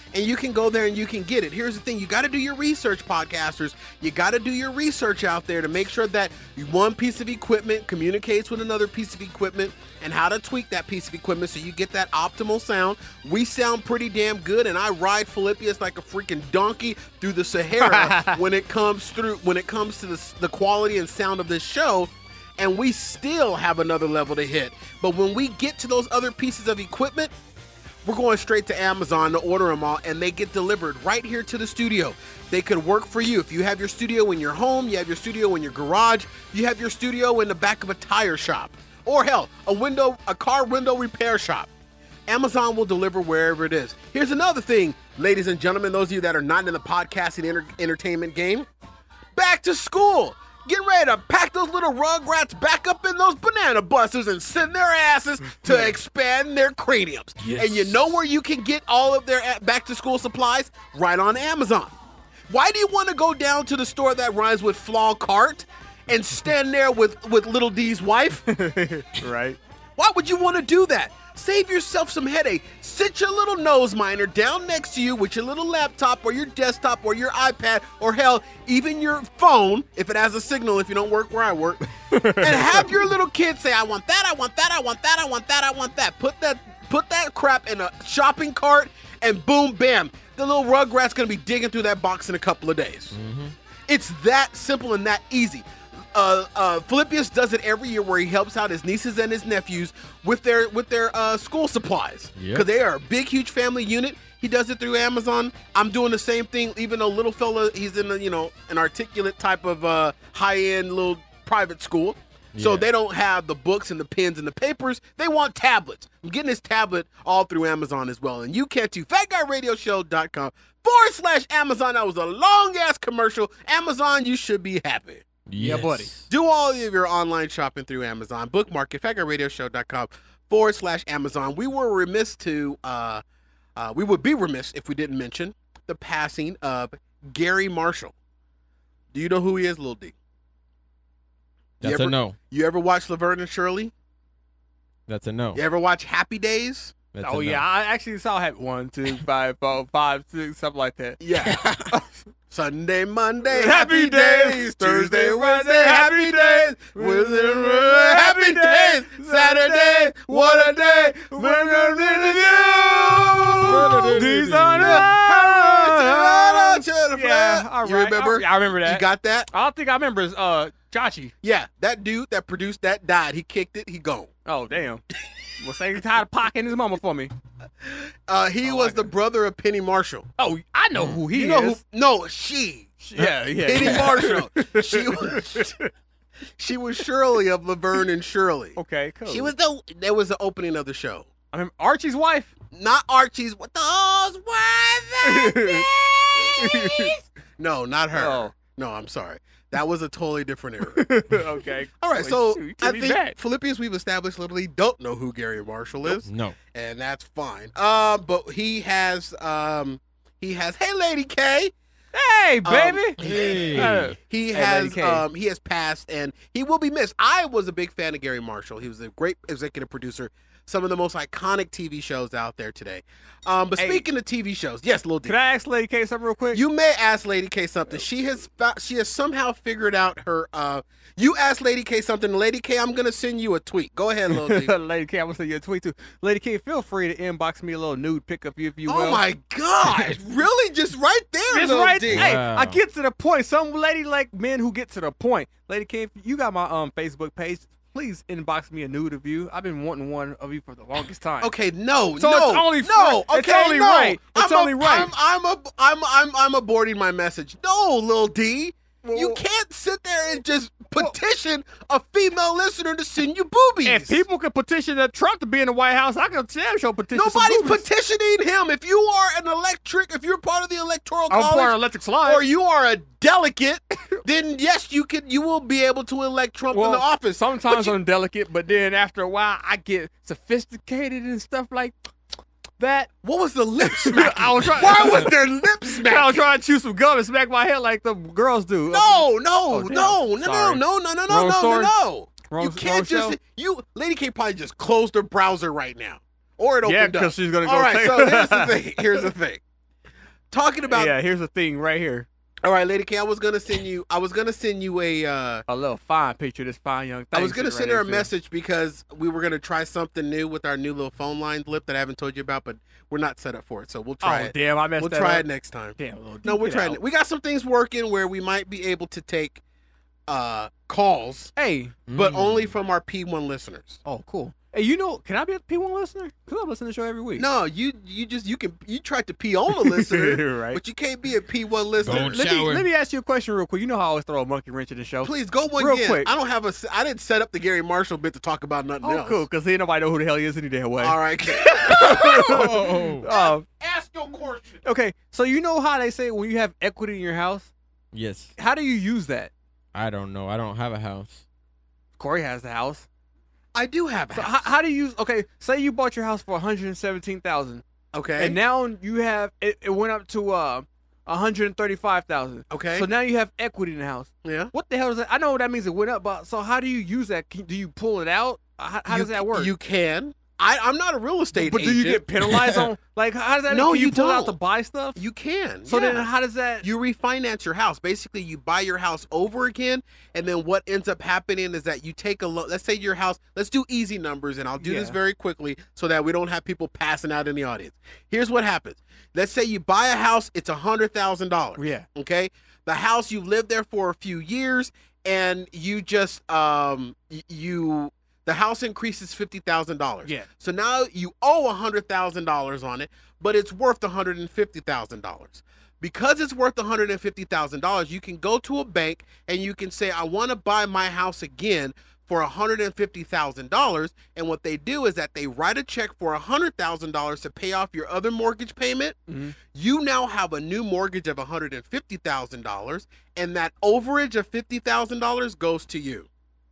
and you can go there and you can get it. Here's the thing. You got to do your research, podcasters. You got to do your research out there to make sure that one piece of equipment communicates with another piece of equipment and how to tweak that piece of equipment so you get that optimal sound. We sound pretty damn good, and I ride Philippius like a freaking donkey through the Sahara when it comes through when it comes to the, the quality and sound of this show, and we still have another level to hit. But when we get to those other pieces of equipment, we're going straight to Amazon to order them all, and they get delivered right here to the studio. They could work for you. If you have your studio in your home, you have your studio in your garage, you have your studio in the back of a tire shop, or hell, a window, a car window repair shop. Amazon will deliver wherever it is. Here's another thing, ladies and gentlemen, those of you that are not in the podcasting enter- entertainment game, back to school. Get ready to pack those little rugrats back up in those banana buses and send their asses to expand their craniums. Yes. And you know where you can get all of their back to school supplies? Right on Amazon. Why do you want to go down to the store that rhymes with Flaw Cart and stand there with, with Little D's wife? Right. Why would you want to do that? Save yourself some headache. Sit your little nose miner down next to you with your little laptop or your desktop or your iPad or hell, even your phone, if it has a signal, if you don't work where I work, and have your little kid say, I want that, I want that, I want that, I want that, I want that. Put that, put that crap in a shopping cart and boom, bam. The little rugrat's going to be digging through that box in a couple of days. Mm-hmm. It's that simple and that easy. Uh, uh, Philippius does it every year where he helps out his nieces and his nephews with their with their uh, school supplies because Yep. they are a big, huge family unit. He does it through Amazon. I'm doing the same thing. Even though little fella, he's in a, you know an articulate type of uh, high end little private school, so Yeah. they don't have the books and the pens and the papers. They want tablets. I'm getting his tablet all through Amazon as well, and you can too. fat guy radio show dot com forward slash Amazon. That was a long ass commercial. Amazon, you should be happy. Yeah, buddy. Do all of your online shopping through Amazon. Bookmark it, fat guy radio show dot com forward slash Amazon. We were remiss to, uh, uh, we would be remiss if we didn't mention the passing of Gary Marshall. Do you know who he is, Lil D? You That's ever, a no. You ever watch Laverne and Shirley? That's a no. You ever watch Happy Days? That's Oh a no. yeah, I actually saw have one, two, five, four, five, six, something like that. Yeah. Sunday, Monday, Happy happy days. days. Thursday, Wednesday, happy days. Wednesday, happy days. Saturday, what a day. We're gonna review. These are the Yeah, all You right. remember? I, I remember that. You got that? I don't think I remember is uh Chachi. Yeah, that dude that produced that died. He kicked it. He gone. Oh damn. Well, say he's tired of pocketing his mama for me. Uh, he Oh, was I the brother of Penny Marshall. Oh, I know who he you know is. who? No, she. Yeah, yeah. Penny Marshall. She was. She was Shirley of Laverne and Shirley. Okay, cool. She was the. That was the opening of the show. I mean, Archie's wife. Not Archie's. What those were the days? No, not her. Oh. No, I'm sorry. That was a totally different era. Okay. All right, Boy, so shoot, you I took me think back. Philippians we've established literally don't know who Gary Marshall is, No. and that's fine. Uh, but he has um he has Hey Lady K. Hey, baby. Um, Hey. Uh, He Hey, has Lady K. um he has passed and he will be missed. I was a big fan of Gary Marshall. He was a great executive producer. Some of the most iconic T V shows out there today. Um, but Hey. speaking of T V shows, yes, Lil D. Can I ask Lady K something real quick? You may ask Lady K something. She has fou- she has somehow figured out her. Uh, you ask Lady K something. Lady K, I'm gonna send you a tweet. Go ahead, Lil D. Lady K, I'm gonna send you a tweet too. Lady K, feel free to inbox me a little nude pic of you if you will. Oh my God! Really? Just right there, Just Lil right D. Hey, Wow. I get to the point. Some lady like men who get to the point. Lady K, if you got my um Facebook page, please inbox me a nude of you. I've been wanting one of you for the longest time. Okay, no, So no, it's only no. fair- it's Okay, only no. right. It's I'm only a, right. I'm, I'm a, I'm, I'm, I'm aborting my message. No, Lil D. you Well- can't sit there and just petition a female listener to send you boobies. If people could petition that Trump to be in the White House, I could damn sure petition some Nobody's boobies. petitioning him. If you are an electric, if you're part of the electoral I'm college, part of electric slide. or you are a delegate, then yes, you can. You will be able to elect Trump well, in the office. Sometimes But you- I'm delicate, but then after a while, I get sophisticated and stuff like that. what was the lip smack? I was trying. Why was there lip I was smack? trying to chew some gum and smack my head like the girls do. No, no, Oh, damn. no, no, no, Sorry. no, no, no, no, Wrong no, no, story? no. Wrong- You can't wrong just show? you. Lady K probably just closed her browser right now, or it Yeah, opened up. 'cause she's gonna go All right, take- so here's the thing. Here's the thing. talking about. Yeah, here's the thing right here. All right, Lady K, I was gonna send you. I was gonna send you a. Uh, a little fine picture. Of this fine young. Thing I was gonna sitting send right her a there. message because we were gonna try something new with our new little phone line blip that I haven't told you about, but we're not set up for it. So we'll try Oh it. damn! I messed We'll that try up. it next time. Damn. Little No, we're get trying. out. It. We got some things working where we might be able to take uh, calls, Hey. but only from our P one listeners. Oh, cool. Hey, you know, can I be a P one listener? Because I'm listening to the show every week. No, you you just you can you tried to P on a listener, Right. but you can't be a P one listener. Don't Let me, shower. let me ask you a question real quick. You know how I always throw a monkey wrench in the show. Please go one Real again. quick. I don't have a. I didn't set up the Gary Marshall bit to talk about nothing Oh, else. cool. Because ain't nobody know who the hell he is any damn way. All right. Oh. Um, Ask your question. okay, so you know how they say when you have equity in your house, Yes. how do you use that? I don't know. I don't have a house. Corey has the house. I do have a So house. how, how do you use? Okay, say you bought your house for one hundred seventeen thousand, Okay. and now you have it, it went up to uh one hundred thirty-five thousand. Okay. So now you have equity in the house. yeah. What the hell does that? I know that means it went up, but so how do you use that? Can, do you pull it out? How, how You- does that work? You can. I, I'm not a real estate but agent. do you get penalized on? Like, how does that? No, can you, you pull it out don't. to buy stuff. You can. So yeah. then, how does that? You refinance your house. Basically, you buy your house over again, and then what ends up happening is that you take a look. Let's say your house. Let's do easy numbers, and I'll do this Yeah. very quickly so that we don't have people passing out in the audience. Here's what happens. Let's say you buy a house. It's a hundred thousand dollars. Yeah. Okay. The house, you lived there for a few years, and you just um y- you. The house increases fifty thousand dollars. Yeah. So now you owe one hundred thousand dollars on it, but it's worth one hundred fifty thousand dollars. Because it's worth one hundred fifty thousand dollars, you can go to a bank and you can say, I want to buy my house again for one hundred fifty thousand dollars. And what they do is that they write a check for one hundred thousand dollars to pay off your other mortgage payment. Mhm. You now have a new mortgage of one hundred fifty thousand dollars, and that overage of fifty thousand dollars goes to you.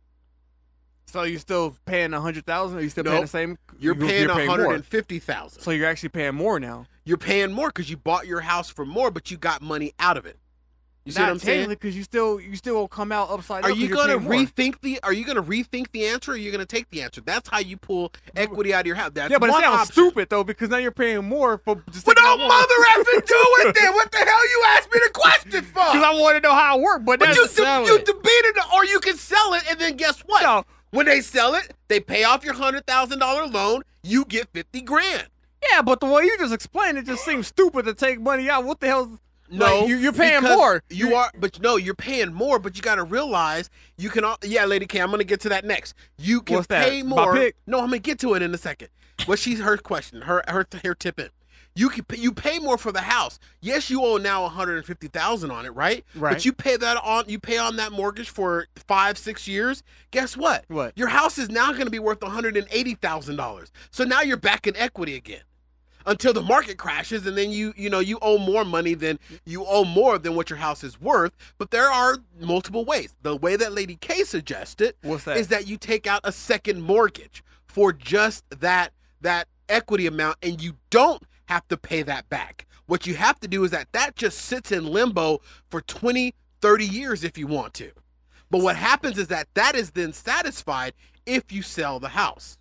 So you're still paying a hundred thousand? Or you still paying Nope. the same? You're you- paying one more. hundred fifty thousand dollars. So you're actually paying more now. You're paying more because you bought your house for more, but you got money out of it. You see Not what I'm saying? because you still you still will come out upside Are down. you 'cause you're gonna paying more. rethink the? Are you gonna rethink the answer? Or are you gonna take the answer? That's how you pull equity out of your house. That's Yeah, but it one sounds option. stupid though because now you're paying more for just. But taking don't out more. mother effing do it then. What the hell you asked me the question for? Because I want to know how it worked, but, But that's you, sell de- you it. debated it, or you can sell it, and then guess what? No. When they sell it, they pay off your hundred thousand dollar loan. You get fifty grand. Yeah, but the way you just explained it just seems stupid to take money out. What the hell? No, Like, you, you're paying because more. You are, but no, you're paying more. But you got to realize you can. al- Yeah, Lady K, I'm gonna get to that next. You can What's that? pay My more. pick? No, I'm gonna get to it in a second. What she's her question, her her her tip in. You can pay, you pay more for the house. Yes, you owe now one hundred fifty thousand on it, right? Right. But you pay that on you pay on that mortgage for five six years. Guess what? What? Your house is now going to be worth one hundred eighty thousand dollars. So now you're back in equity again. Until the market crashes, and then you you know you owe more money than you owe more than what your house is worth. But there are multiple ways. The way that Lady K suggested What's that? is that you take out a second mortgage for just that that equity amount, and you don't have to pay that back. What you have to do is that that just sits in limbo for twenty, thirty years if you want to. But what happens is that that is then satisfied if you sell the house.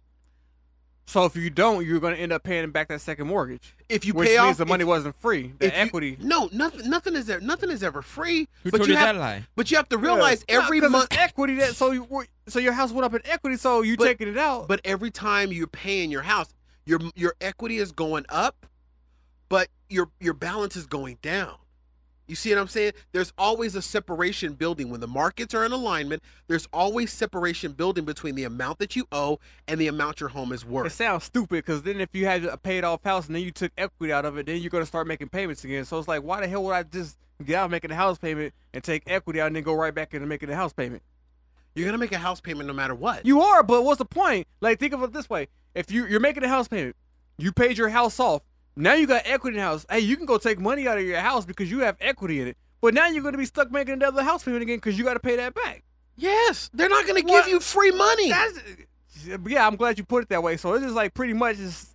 So if you don't, you're going to end up paying back that second mortgage. If you which pay means off the money if- wasn't free. The if you- equity. no, nothing. Nothing is there. Nothing is ever free. Who but told you you have, that lie? But you have to realize Yeah. every Nah, 'cause month. it's equity that so you were- so your house went up in equity, so you But- taking it out. But every time you're paying your house, your your equity is going up, but your your balance is going down. You see what I'm saying? There's always a separation building. When the markets are in alignment, there's always separation building between the amount that you owe and the amount your home is It worth. sounds stupid because then if you had a paid off house and then you took equity out of it, then you're going to start making payments again. So it's like, why the hell would I just get out making a house payment and take equity out and then go right back into making a house payment? You're gonna make a house payment no matter what. You are, but what's the point? Like, think of it this way. If you, you're making a house payment, you paid your house off. Now you got equity in the house. Hey, you can go take money out of your house because you have equity in it. But now you're going to be stuck making another house payment again because you got to pay that back. Yes, they're not gonna What? give you free money. That's, yeah, I'm glad you put it that way. So it's just like pretty much just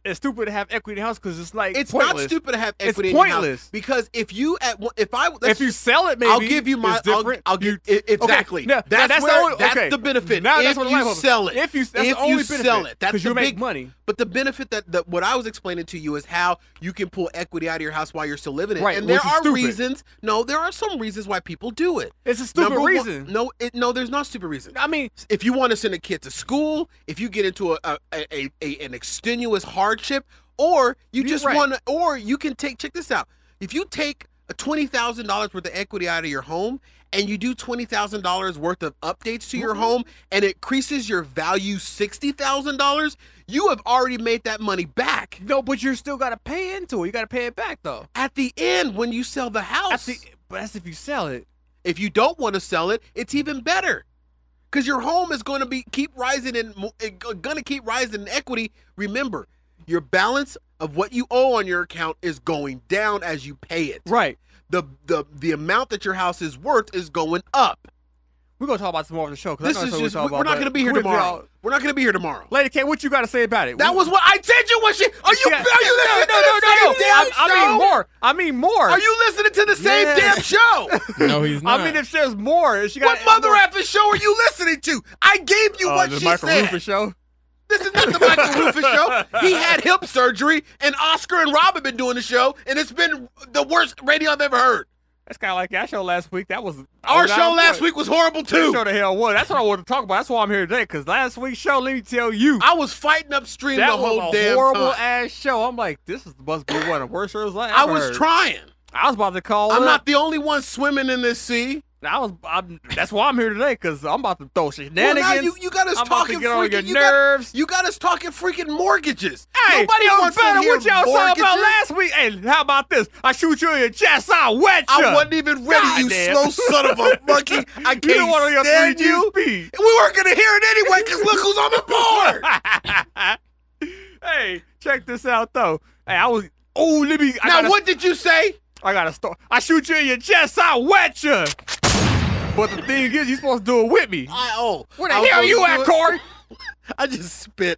it's stupid to have equity in the house because it's like It's pointless. not stupid to have equity It's in your house pointless. because if you at one- if I let's If you just- sell it, maybe I'll give you my it's different. I'll, I'll give You- it, exactly. Okay, now- now that's that's the where, only- that's okay. the benefit. Now if that's what you I'm like, sell it, if you- that's if the only you benefit, sell it, that's 'cause the you make big money. But the benefit that, that what I was explaining to you is how you can pull equity out of your house while you're still living in it. Right, And there which is are stupid. reasons. No, there are some reasons why people do it. It's a stupid Number one- reason. no, it, no, there's not stupid reason. I mean, if you want to send a kid to school, if you get into a, a, a, a an extenuous hardship, or you You're just right. want to, or you can take, check this out. If you take a twenty thousand dollars worth of equity out of your home and you do twenty thousand dollars worth of updates to your Mhm. home and it increases your value sixty thousand dollars, you have already made that money back. No, but you're still got to pay into it. You got to pay it back, though. At the end, when you sell the house. At the, but that's if you sell it. If you don't want to sell it, it's even better. Because your home is going to be keep rising and going to keep rising in equity. Remember, your balance of what you owe on your account is going down as you pay it. Right. The the the amount that your house is worth is going up. We're going to talk about some more of the show. 'cause I This know is that's what just we're, talking we're about, not going to but be here quit tomorrow. y'all. We're not going to be here tomorrow. Lady K, what you got to say about it? That We- was what I said. You what she? Are you? She got- are you no, listening no, to no, the no, same no. damn I, I show? mean more. I mean more. Are you listening to the same Yeah. damn show? No, he's not. I mean, if there's more, she got What mother effing show are you listening to? I gave you uh, what the she Michael said. Rufus show. This is not the Michael Rufus show. He had hip surgery, and Oscar and Rob have been doing the show, and it's been the worst radio I've ever heard. That's kind of like our show last week. That was Our show last week was horrible That too. show the hell was. That's what I wanted to talk about. That's why I'm here today. Because last week's show, let me tell you, I was fighting upstream that the whole was a damn horrible time. ass show. I'm like, this is must be one of the worst shows I ever I was heard. trying. I was about to call. I'm up. not the only one swimming in this sea. I was. I'm, that's why I'm here today. Because I'm about to throw Well, shenanigans. now you, you got us I'm about to talking get on freaking your you nerves. Got, you got us talking freaking mortgages. Hey, Nobody it was wants to better hear what y'all talking about mortgages. last week. Hey, how about this? I shoot you in your chest. I wet you. I wasn't even ready, God you damn. slow son of a monkey. I can't You don't want on your stand three G you. speed. We weren't going to hear it anyway because look who's on the board. Hey, check this out though. Hey, I was. Oh, let me. I Now, gotta, what did you say? I got a story. I shoot you in your chest. I wet you. But the thing is, you supposed to do it with me. I oh. Where the I was hell you supposed at, to do it- Corey? I just spit.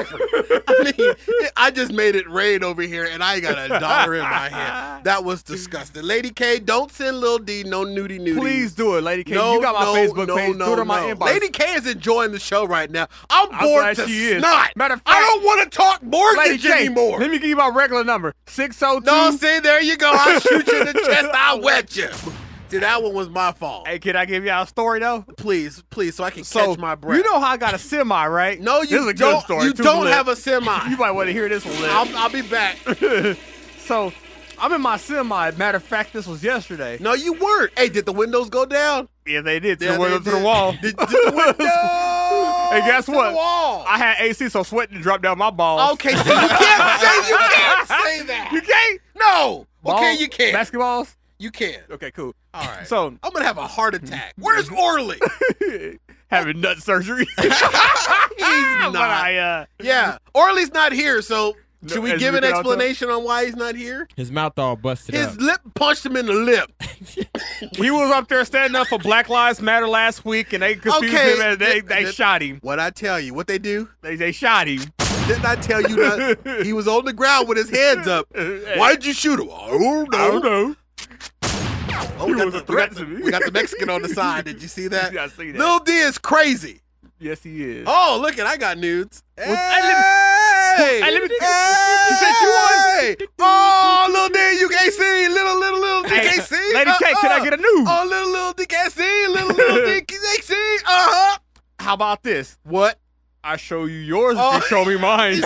I mean, I just made it rain over here, and I got a dollar in my hand. That was disgusting. Lady K, don't send Lil D no nudie nudies. Please do it, Lady K. No, you got my no, Facebook no, page. no, do it on my no. inbox. Lady K is enjoying the show right now. I'm I'm bored glad to she is. snot. Matter of I fact- don't want to talk Lady mortgage K, anymore. let me give you my regular number. six oh two. No, see, there you go. I'll shoot you in the chest. I'll wet you. See, that one was my fault. Hey, can I give y'all a story though? Please, please, so I can So, catch my breath. you know how I got a semi, right? no, This you is a good don't. story. You too, don't Lip. have a semi. You might want to hear this one, Lip. I'll, I'll be back. So, I'm in my semi. Matter of fact, this was yesterday. No, you weren't. Hey, did the windows go down? Yeah, they did. To Yeah, the window, they to the did. wall. Did, did the windows? Hey, guess to what? The wall. I had A C, so sweating dropped down my balls. Okay, so you can't say you can't say that. You can't? No. Okay, Balls? you can. Basketballs? You can. Okay, cool. All right. So, I'm gonna have a heart attack. Where's Orly? having nut surgery. He's But not. I, uh, Yeah, Orly's not here. So No, should we as give we an get on to- explanation on why he's not here? His mouth all busted His up. lip punched him in the lip. he was up there standing up for Black Lives Matter last week, and they confused Okay, him and they, th- they th- shot him. What I tell you? What they do? They, they shot him. Didn't I tell you that he was on the ground with his hands up? Why'd you shoot him? I don't know. I don't know. Oh, He we, got was the, a threat to me. we got the Mexican on the side. Did you see that? Yeah, I see that. Lil D is crazy. Yes, he is. Oh, look at I got nudes. Hey, Well, hey, let me- hey, let me- hey, She said she won. Oh, Lil D, you can't see. Little, little, little D Hey, can't see. Lady K, can I get a nude? Oh, little, little D can't see. Little, little D can't see. Uh-huh. How about this? What? I show you yours Oh. if you show me mine.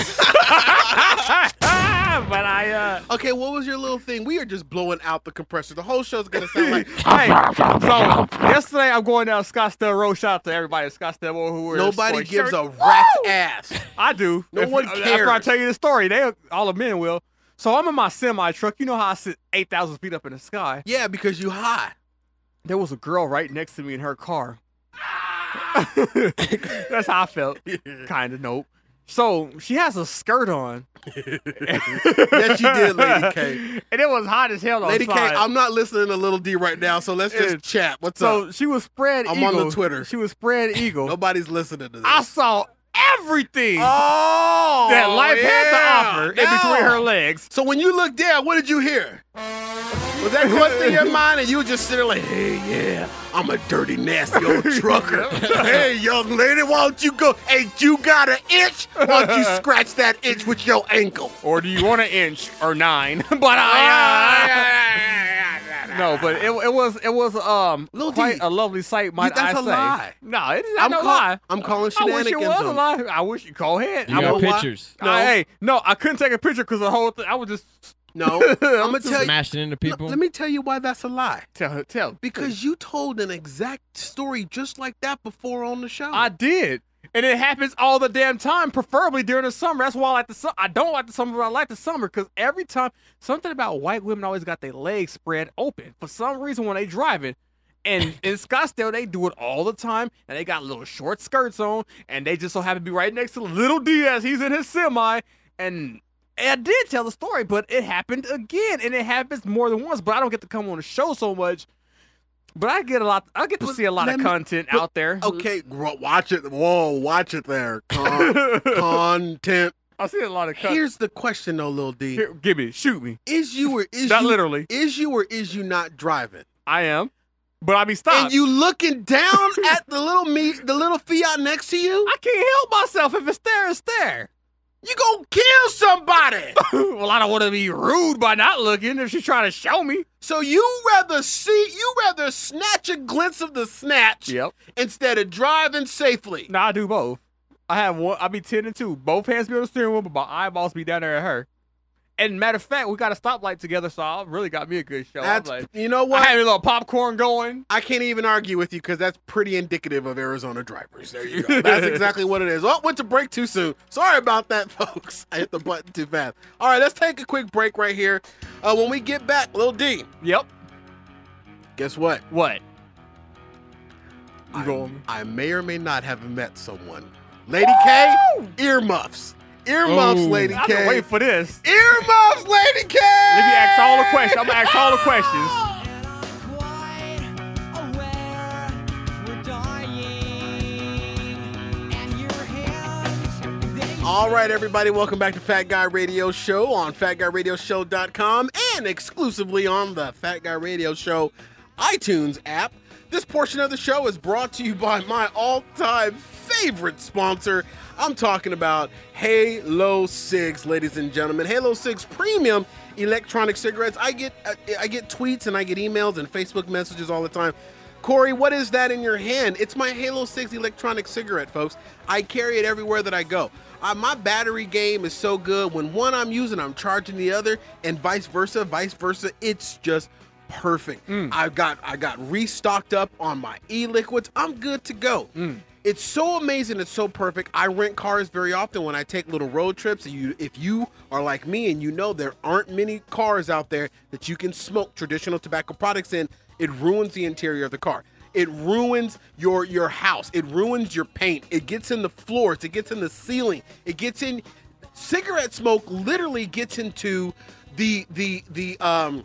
But I, uh... Okay, what was your little thing? We are just blowing out the compressor. The whole show's going to sound like... Hey, so yesterday I'm going down Scottsdale Road. Shout out to everybody at Scottsdale Road who wears Nobody sports gives shirts. a rat's ass. I do. No If- one After cares. I tell you the story, they all the men will. So I'm in my semi truck. You know how I sit eight thousand feet up in the sky. Yeah, because you high. There was a girl right next to me in her car. That's how I felt. Kind of, nope. So she has a skirt on. Yes, you did, Lady K. And it was hot as hell Lady K, outside. I'm not listening to Little D right now, so let's just Yeah. chat. What's so up? she was spread I'm eagle. on the Twitter. She was spread eagle. Nobody's listening to this. I saw everything Oh, that life had to yeah. offer in Now- between her legs. So when you looked down, what did you hear? Was that going through your mind and you were just sitting like, hey, yeah, I'm a dirty, nasty old trucker. Hey, young lady, why don't you go? Hey, you got an itch? Why don't you scratch that itch with your ankle? Or do you want an inch or nine? But I, uh, no, but it, it was it was um Lil quite D, a lovely sight, might that's I a say. lie. No, it is not I'm no call- lie. I'm calling I wish shenanigans it was a on- lie. I wish you go ahead. You I got would- pictures. No. hey, no, I couldn't take a picture because the whole thing. I was just No, I'm gonna tell you. Smashing into people. Let me tell you why that's a lie. tell tell Because you told an exact story just like that before on the show. I did. And it happens all the damn time, preferably during the summer. That's why I like the summer. I don't like the summer, but I like the summer because every time, something about white women always got their legs spread open. For some reason, when they driving, and in Scottsdale, they do it all the time, and they got little short skirts on, and they just so happen to be right next to Little Diaz. He's in his semi, and I did tell the story, but it happened again, and it happens more than once, but I don't get to come on the show so much. But I get a lot. I get to But see a lot let of me- content but- out there. Okay, gr- watch it. Whoa, watch it there. Con- content. I see a lot of content. Here's the question, though, Lil D. Here, give me, shoot me. Is you or is Not you literally. Is you or is you not driving? I am, but I be stopped. And you looking down at the little me, the little Fiat next to you? I can't help myself. If it's there, it's there. You gonna kill somebody? Well, I don't want to be rude by not looking if she's trying to show me. So you rather see, you rather snatch a glimpse of the snatch Yep. instead of driving safely. No, I do both. I have one. I be ten and two. Both hands be on the steering wheel, but my eyeballs be down there at her. And matter of fact, we got a stoplight together, so I really got me a good show. I'm That's, like, you know I what? had a little popcorn going. I can't even argue with you because that's pretty indicative of Arizona drivers. There you go. That's exactly what it is. Oh, went to break too soon. Sorry about that, folks. I hit the button too fast. All right, let's take a quick break right here. Uh, when we get back, Lil D, Yep. guess what? What? You I, going? I may or may not have met someone. Lady K, earmuffs. Earmuffs, Oh. Lady I've been K. waiting for this. Earmuffs, Lady K. Let me ask all the questions. I'm gonna ask all the questions. All right, everybody, welcome back to Fat Guy Radio Show on fat guy radio show dot com and exclusively on the Fat Guy Radio Show iTunes app. This portion of the show is brought to you by my all-time favorite sponsor. I'm talking about Halo Cigs, ladies and gentlemen. Halo Cigs Premium electronic cigarettes. I get uh, I get tweets and I get emails and Facebook messages all the time. Corey, what is that in your hand? It's my Halo Cigs electronic cigarette, folks. I carry it everywhere that I go. Uh, my battery game is so good. When one I'm using, I'm charging the other, and vice versa, vice versa. It's just perfect. I've got I got restocked up on my e-liquids. I'm good to go. It's so amazing. It's so perfect. I rent cars very often when I take little road trips. And you, if you are like me and you know there aren't many cars out there that you can smoke traditional tobacco products in, it ruins the interior of the car. It ruins your your house. It ruins your paint. It gets in the floors. It gets in the ceiling. It gets in. Cigarette smoke literally gets into the the the um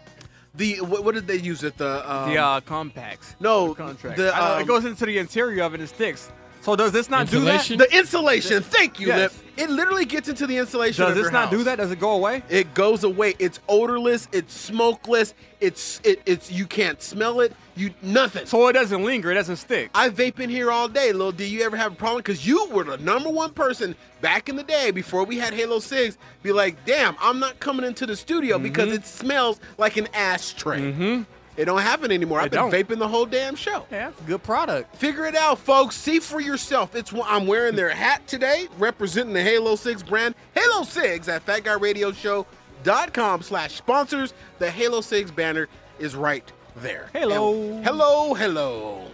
the what, what did they use it the um, The uh, compacts. no The contract. the I know, um, it goes into the interior of it and sticks. So does this not Insulation? do that? the insulation. Thank you, Yes. Lip. It literally gets into the insulation. Does of this your not do house. that? Does it go away? It goes away. It's odorless. It's smokeless. It's it, it's you can't smell it. You nothing. So it doesn't linger. It doesn't stick. I vape in here all day, Lil. Do you ever have a problem? Because you were the number one person back in the day before we had Halo Cigs. Be like, damn, I'm not coming into the studio because it smells like an ashtray. Mm-hmm. It don't happen anymore. I've It been don't. vaping the whole damn show. Yeah, that's a good product. Figure it out, folks. See for yourself. It's I'm wearing their hat today, representing the Halo Cigs brand. Halo Cigs at fat guy radio show dot com slash sponsors. The Halo Cigs banner is right there. Hello. And- hello, hello.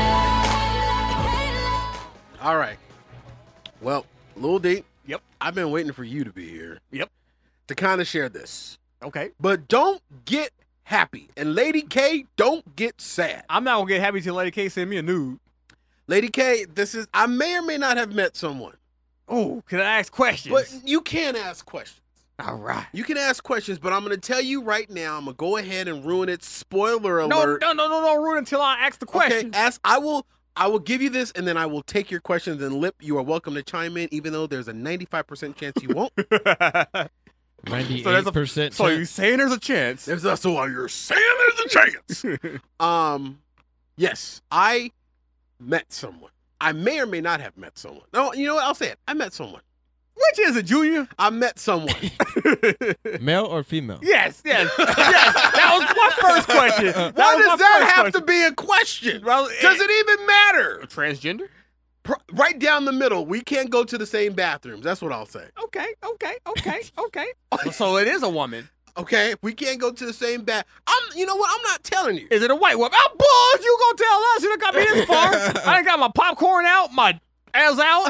All right. Well, Lil D, Yep. I've been waiting for you to be here Yep. to kind of share this. Okay. But don't get happy. And Lady K, don't get sad. I'm not gonna get happy till Lady K send me a nude. Lady K, this is, I may or may not have met someone, Oh, can I ask questions? but you can ask questions. All right. You can ask questions, but I'm going to tell you right now, I'm going to go ahead and ruin it. Spoiler No, alert. no, no, no, no, ruin until I ask the Okay, question. ask, I will, I will give you this, and then I will take your questions. And Lip, you are welcome to chime in, even though there's a ninety-five percent chance you won't. ninety-eight percent. So, so you're saying there's a chance? There's a, so you're saying there's a chance. um, yes, I met someone. I may or may not have met someone. No, you know what? I'll say it. I met someone. Which is it, Junior? I met someone. Male or female? Yes, yes, yes. That was my first question. That Why was does my that first have question. to be a question? Well, does it even matter? Transgender? Pr- right down the middle. We can't go to the same bathrooms. That's what I'll say. Okay, okay, okay, okay. So it is a woman. Okay, if we can't go to the same bath, I'm. You know what? I'm not telling you. Is it a white woman? Oh, boy, you gonna tell us? You done got me this far. I ain't got my popcorn out, my ass out.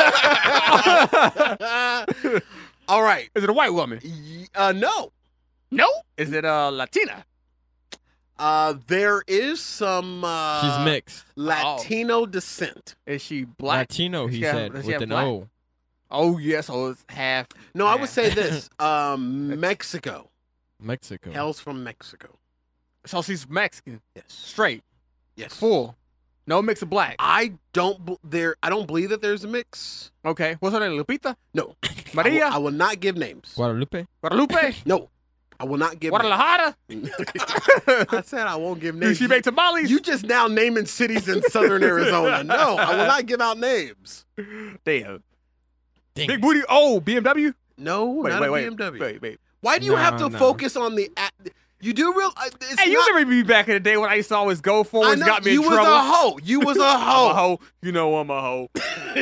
And all right. Is it a white woman? Uh, no. No. Is it a Latina? Uh, there is some. Uh, She's mixed. Latino oh. descent. Is she black? Latino, he have, said, with an black? O. Oh yes, so it's half. No, half. I would say this. Um, Mexico. Mexico. Hell's from Mexico. So she's Mexican. Yes. Straight. Yes. Full. No mix of black. I don't. Bl- there. I don't believe that there's a mix. Okay. What's her name? Lupita? No. Maria? I will, I will not give names. Guadalupe. Guadalupe? No. I will not give Guadalajara? names. I said I won't give names. Does she make tamales? You just now naming cities in southern Arizona. No, I will not give out names. Damn. Dang. Big booty. Oh, B M W? No, wait, not wait, a wait, B M W. Wait, wait. Why do you No, have to no. focus on the? You do real. Uh, it's Hey, you not, remember me back in the day when I used to always go for I it? know, Got me you in was trouble. a hoe. You was a I'm a hoe. hoe. You know I'm a hoe.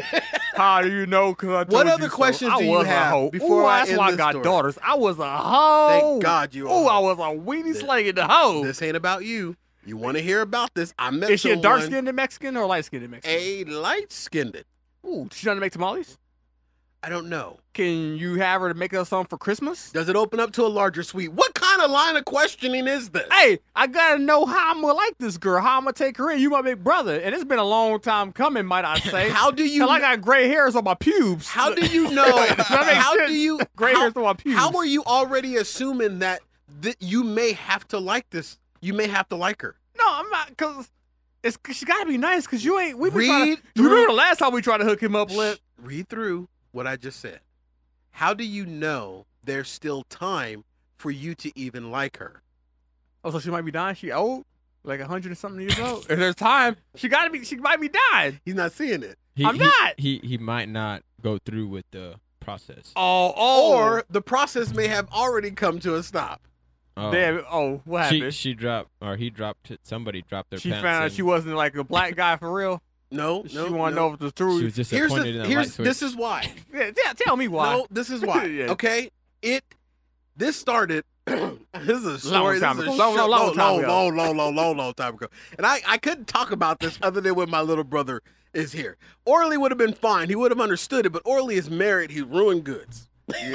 How do you know? Cause I told What you other so. questions I do you was a have hoe. before Ooh, I that's end why I this got story? daughters. I was a hoe. Thank God you. Oh, are. I was a weenie slanging the hoe. This ain't about you. You want to hear about this? I met Is she a someone, dark skinned Mexican or light skinned Mexican? a light skinned. Ooh, she trying to make tamales? I don't know. Can you have her to make us something for Christmas? Does it open up to a larger suite? What kind of line of questioning is this? Hey, I gotta know how I'm gonna like this girl, how I'm gonna take her in. You my big brother, and it's been a long time coming, might I say. How do you? Hell, I got gray hairs on my pubes. How do you know? That makes how sense. do you? Gray how, hairs on my pubes. How are you already assuming that th- you may have to like this? You may have to like her. No, I'm not, cause it's she gotta be nice, cause you ain't. We been Read trying to. through- You remember the last time we tried to hook him up, Lip? Read through what I just said. How do you know there's still time for you to even like her? Oh, so she might be dying. She old, like a hundred and something years old. If there's time, she gotta be. She might be dying. He's not seeing it. He, I'm he, not. He he might not go through with the process. Oh, oh, Or the process may have already come to a stop. Oh. damn. Oh, what She happened? she dropped or he dropped it. Somebody dropped their She pants. found out and she wasn't like a black guy for real. No, She no, want to no. know if it's true. She was Here's disappointed the, in the here's light switch. this is why. Yeah, yeah, tell me why. No, this is why. Yeah. Okay, it this started. This is a story. time this is ago. a Long, show- long, long time long, ago. long, long, long, long, long time ago. And I, I couldn't talk about this other than when my little brother is here. Orly would have been fine. He would have understood it. But Orly is married. He ruined goods.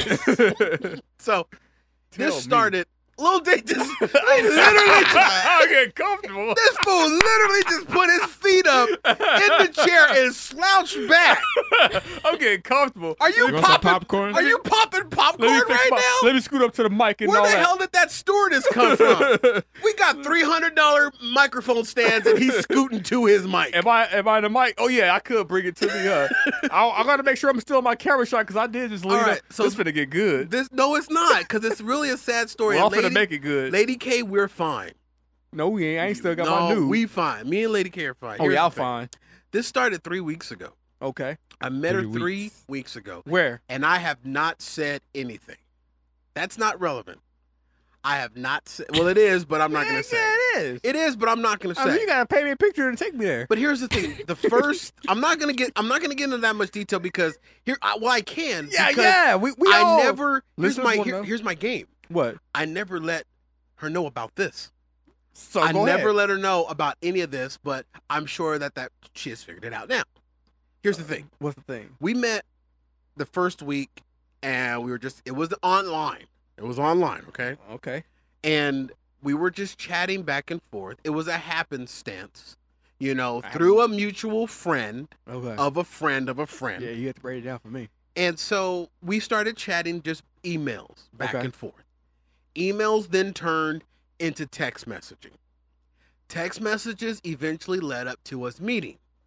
So Tell this me. started. Little Dick just I literally just, I get comfortable. this fool literally just put his feet up in the chair and slouched back. I'm getting comfortable. Are you, You want some popping popcorn? Are you popping popcorn Let me, fix right my- now? let me scoot up to the mic and Where all the that. hell did that stewardess come from? We got three hundred dollars microphone stands and he's scooting to his mic. Am I am I in the mic? Oh yeah, I could bring it to me. Uh, I, I got to make sure I'm still in my camera shot because I did just leave All right, it. so- This finna get good. This no, it's not, because it's really a sad story. Well, And I'm finna Lady, make it good. Lady K, we're fine. No, we ain't. I ain't still got no, my new. we fine. Me and Lady K are fine. oh Here's y'all the thing. fine. This started three weeks ago. Okay. I met Three her three weeks. weeks ago, Where? and I have not said anything. That's not relevant. I have not said. Well, it is, but I'm not yeah, going to say. yeah, it is. It is, but I'm not going to I say. mean, you gotta pay me a picture and take me there. But here's the thing: the first, I'm not gonna get, I'm not gonna get into that much detail because here, I, well, I can. Yeah, because yeah. We we I all never. Here's listeners my wanna here- know. here's my game. What? I never let her know about this. So I go never ahead. let her know about any of this, but I'm sure that that she has figured it out now. Here's the thing: What's the thing? we met the first week, and we were just. It was online. It was online. Okay. Okay. And we were just chatting back and forth. It was a happenstance, you know, through a mutual friend Okay. of a friend of a friend. yeah, you have to break it down for me. And so we started chatting just emails back Okay. and forth. Emails then turned into text messaging. Text messages eventually led up to us meeting.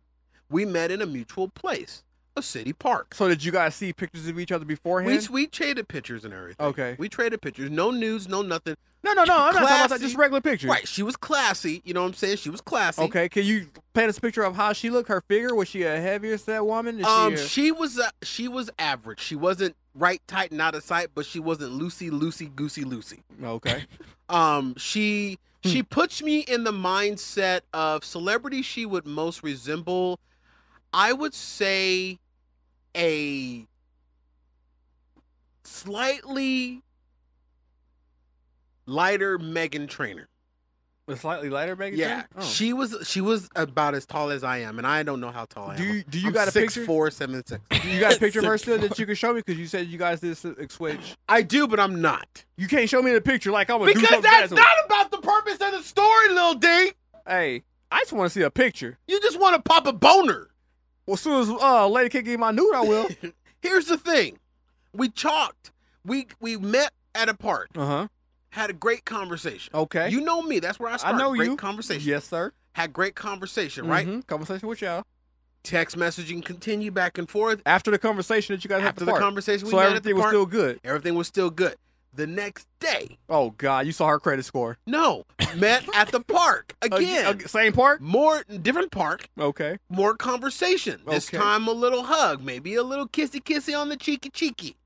We met in a mutual place, a city park. So did you guys see pictures of each other beforehand? We we traded pictures and everything. Okay. We traded pictures. No news, no nothing. No, no, no. I'm not talking about that. Classy. Just regular pictures. Right. She was classy. You know what I'm saying? She was classy. Okay. Can you paint us a picture of how she looked? Her figure? Was she a heavier set woman? Is Um, she, a... she was uh, she was average. She wasn't right, tight, and out of sight, but she wasn't loosey, loosey, goosey, loosey. Okay. Um, she she puts me in the mindset of celebrity she would most resemble. I would say a slightly lighter Meghan Trainor. A slightly lighter Meghan Yeah, Trainor? Oh. she was she was about as tall as I am, and I don't know how tall I Do am. you- do you I'm got a six, picture? Four, seven, six. Do you got a picture of her still that you can show me? Because you said you guys did this switch. I do, but I'm not. You can't show me the picture like I'm gonna do Because something that's bad. not about the purpose of the story, Lil D. Hey, I just want to see a picture. You just want to pop a boner. Well, as soon as uh, Lady K give my nude, I will. Here's the thing. We talked. We we met at a park. Uh huh. Had a great conversation. Okay. You know me. That's where I start. I know great you. conversation. Yes, sir. Had great conversation, right? Mhm. Conversation with y'all. Text messaging continued back and forth. After the conversation that you guys had After at the park. conversation we so had everything at the was park, still good. Everything was still good. The next day, Oh God, you saw her credit score. no, met at the park again. Ag- ag- same park. More different park. Okay. More conversation. This Okay. time a little hug, maybe a little kissy kissy on the cheeky cheeky.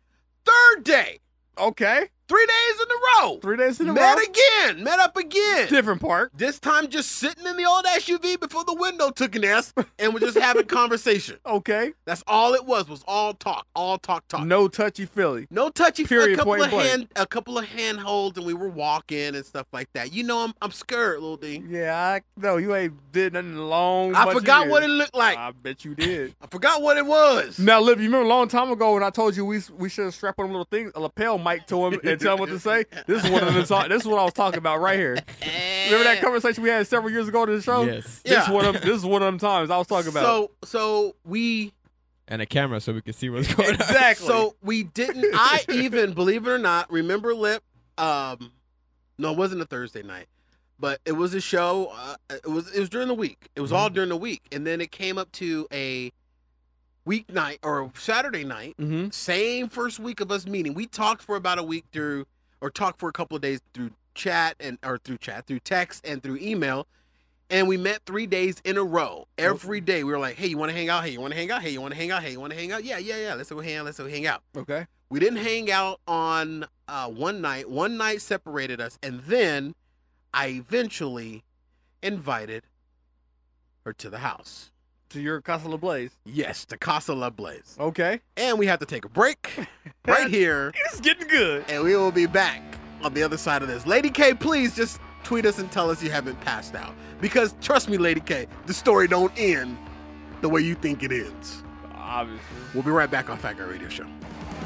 Third day, Okay. three days in a row. Three days in a Met row. again. Met up again. Different park. This time just sitting in the old S U V before the window took an S and we're just having conversation. Okay. That's all it was, was all talk. All talk talk. No touchy feely. No touchy Period, a couple point of blank. hand a couple of hand holds and we were walking and stuff like that. You know I'm I'm scared, little D. Yeah, I no, you ain't did nothing in a long. I bunch of forgot what it years. looked like. I bet you did. I forgot what it was. Now, Liv, you remember a long time ago when I told you we we should have strapped on a little thing, a lapel mic to him and tell him what to say? This is one of the talk. This is what I was talking about right here. Remember that conversation we had several years ago to the show? Yes. This Yeah. is one of this is one of them times I was talking about. So so we And a camera so we can see what's going on. Exactly. So we didn't. I even, believe it or not, remember Lip. Um, no, it wasn't a Thursday night, but it was a show. Uh, it was it was during the week. It was all during the week, and then it came up to a weeknight or Saturday night. Mhm. Same first week of us meeting. We talked for about a week through, or talked for a couple of days through chat and or through chat, through text and through email. And we met three days in a row. Every day we were like, hey, you want to hang out? Hey, you want to hang out? Hey, you want to hang out? Hey, you want to hang out? Yeah, yeah, yeah. Let's go hang out. Let's go hang out. Okay. We didn't hang out on uh, one night. One night separated us. And then I eventually invited her to the house. To your Casa La Blaze. Yes, to Casa La Blaze. Okay. And we have to take a break right here. It's getting good. And we will be back on the other side of this. Lady K, please just tweet us and tell us you haven't passed out. Because trust me, Lady K, the story don't end the way you think it ends. Obviously. We'll be right back on Fat Guy Radio Show.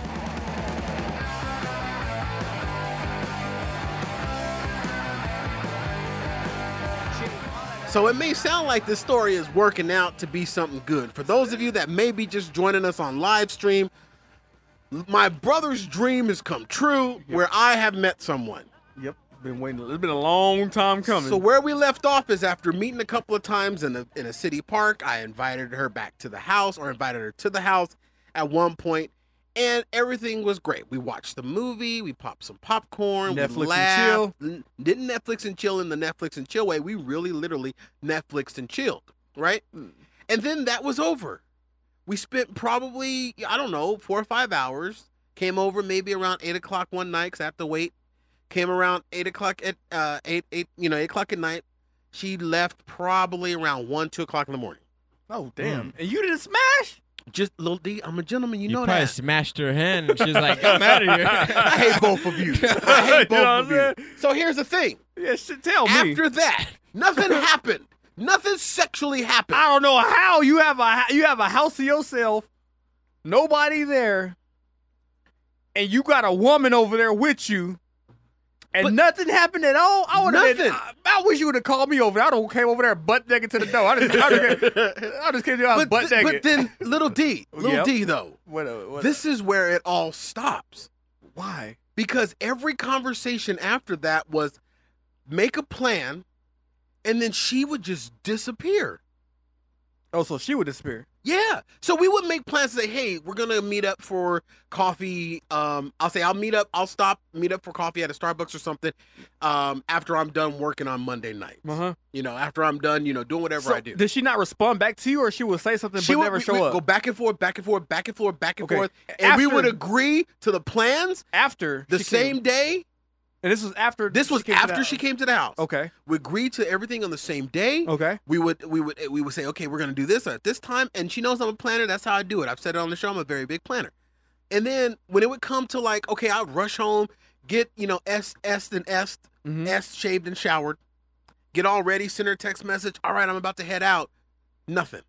So it may sound like this story is working out to be something good. For those of you that may be just joining us on live stream, my brother's dream has come true where I have met someone. Yep. Been waiting. It's been a long time coming. So where we left off is after meeting a couple of times in a in a city park, I invited her back to the house or invited her to the house at one point, and everything was great. We watched the movie, we popped some popcorn, Netflix we and laughed. N- Didn't Netflix and chill in the Netflix and chill way. We really literally Netflixed and chilled, right? Mm. And then that was over. We spent probably, I don't know, four or five hours. Came over maybe around eight o'clock one night because I have to wait. Came around eight o'clock at uh eight eight you know eight o'clock at night. She left probably around one two o'clock in the morning. Oh damn! And you didn't smash? Just little D, I'm a gentleman. You, You know probably that. smashed her hand. And she's like, I'm out of here. I hate both of you. I hate You know both what I'm of you. So here's the thing. Yeah, shit. Tell me. After that, nothing happened. Nothing sexually happened. I don't know how you have a you have a house to yourself, nobody there, and you got a woman over there with you, and But- nothing happened at all. I would have been. Nothing. I, I wish you would have called me over. I don't came over there butt naked to the door. I just, I just, I just came there But, butt th- naked. but then, little D, little Yep. D though, what, uh, what, this is where it all stops. why? Because every conversation after that was make a plan, and then she would just disappear. Oh, so she would disappear. Yeah. So we would make plans to say, hey, we're going to meet up for coffee. Um, I'll say I'll meet up. I'll stop, meet up for coffee at a Starbucks or something um, after I'm done working on Monday night. Uh-huh. You know, after I'm done, you know, doing whatever So I do. did she not respond back to you, or she would say something She but would, never we- show we'd up? Go back and forth, back and forth, back and forth, back and Okay. forth. And we After- would agree to the plans after the she same came. day. And this was after. This she was came to the after house. she came to the house. Okay. We agreed to everything on the same day. Okay. We would we would we would say, okay, we're gonna do this at this time, and she knows I'm a planner. That's how I do it. I've said it on the show. I'm a very big planner. And then when it would come to like, okay, I'd rush home, get you know S S and S, Mhm. S shaved and showered, get all ready, send her a text message. All right, I'm about to head out. Nothing.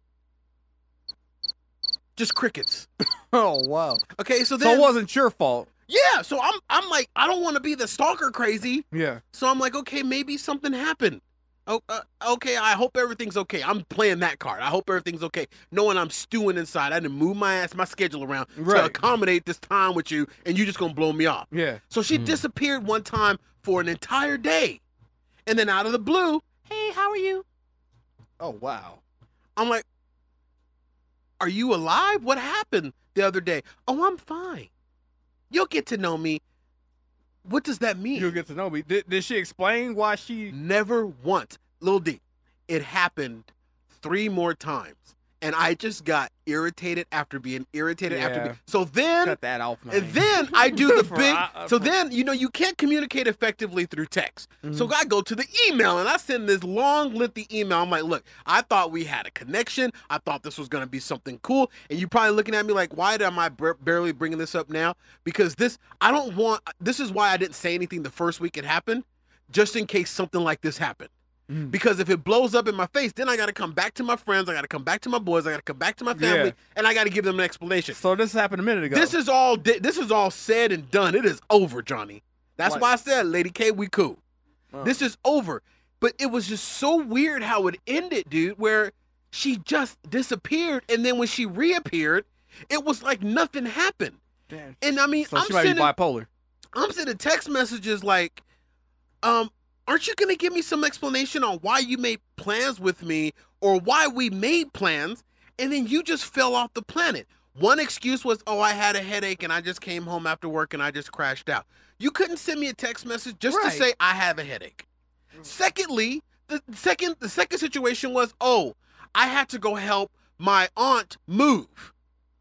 Just crickets. Oh wow. Okay, so So then it wasn't your fault. yeah, so I'm I'm like I don't want to be the stalker crazy. Yeah. So I'm like, okay, maybe something happened. Oh, uh, okay, I hope everything's okay. I'm playing that card. I hope everything's okay. Knowing I'm stewing inside. I didn't move my ass, my schedule around to Right. accommodate this time with you, and you just gonna blow me off. Yeah. So she disappeared one time for an entire day. And then out of the blue, hey, how are you? Oh wow. I'm like, are you alive? What happened the other day? Oh, I'm fine. You'll get to know me. What does that mean? You'll get to know me. Did, did she explain why she? Never once. Lil D, it happened three more times. And I just got irritated after being irritated after Yeah. being. So then, Cut that off, man. and then I do the For- big. uh, So for- then, you know, you can't communicate effectively through text. So Mm-hmm. I go to the email and I send this long, lengthy email. I'm like, look, I thought we had a connection. I thought this was going to be something cool. And you're probably looking at me like, why am I bar- barely bringing this up now? Because this, I don't want, this is why I didn't say anything the first week it happened, just in case something like this happened. Mm. Because if it blows up in my face, then I got to come back to my friends. I got to come back to my boys. I got to come back to my family, Yeah. and I got to give them an explanation. So this happened a minute ago. This is all. di- This is all said and done. It is over, Johnny. That's Like- why I said, Lady K, we cool. Oh. This is over. But it was just so weird how it ended, dude. Where she just disappeared, and then when she reappeared, it was like nothing happened. Damn. And I mean, So I'm she might be sending, bipolar. I'm sending text messages like, um, aren't you going to give me some explanation on why you made plans with me or why we made plans and then you just fell off the planet? One excuse was, oh, I had a headache and I just came home after work and I just crashed out. You couldn't send me a text message just Right. to say I have a headache. Secondly, the second the second situation was, oh, I had to go help my aunt move.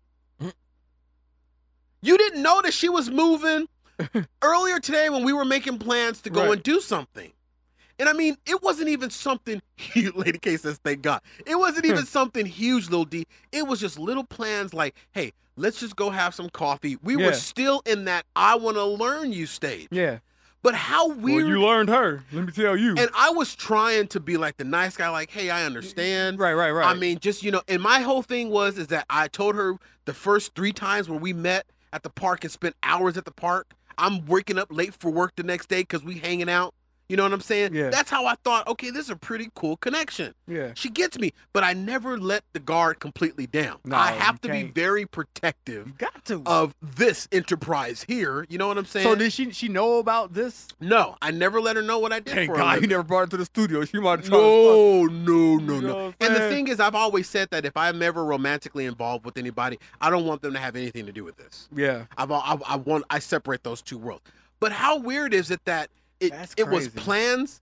You didn't know that she was moving earlier today when we were making plans to go Right. and do something. And I mean, it wasn't even something huge. Lady K says, thank God. It wasn't even something huge, Lil D. It was just little plans like, hey, let's just go have some coffee. We Yeah. were still in that I want to learn you stage. Yeah. But how weird. Well, you learned her. Let me tell you. And I was trying to be like the nice guy, like, hey, I understand. Right, right, right. I mean, just, you know, and my whole thing was is that I told her the first three times where we met at the park and spent hours at the park, I'm waking up late for work the next day because we hanging out. You know what I'm saying? Yeah. That's how I thought, okay, this is a pretty cool connection. Yeah. She gets me, but I never let the guard completely down. No, I have you to be can't. very protective Got to. of this enterprise here. You know what I'm saying? So did she she know about this? No, I never let her know what I did Thank for a God you living. never brought it to the studio. She might have tried to No, no, no, You know no. what I'm And the saying? thing is, I've always said that if I'm ever romantically involved with anybody, I don't want them to have anything to do with this. Yeah. I've, I, I want, I separate those two worlds. But how weird is it that it, That's it was crazy. plans,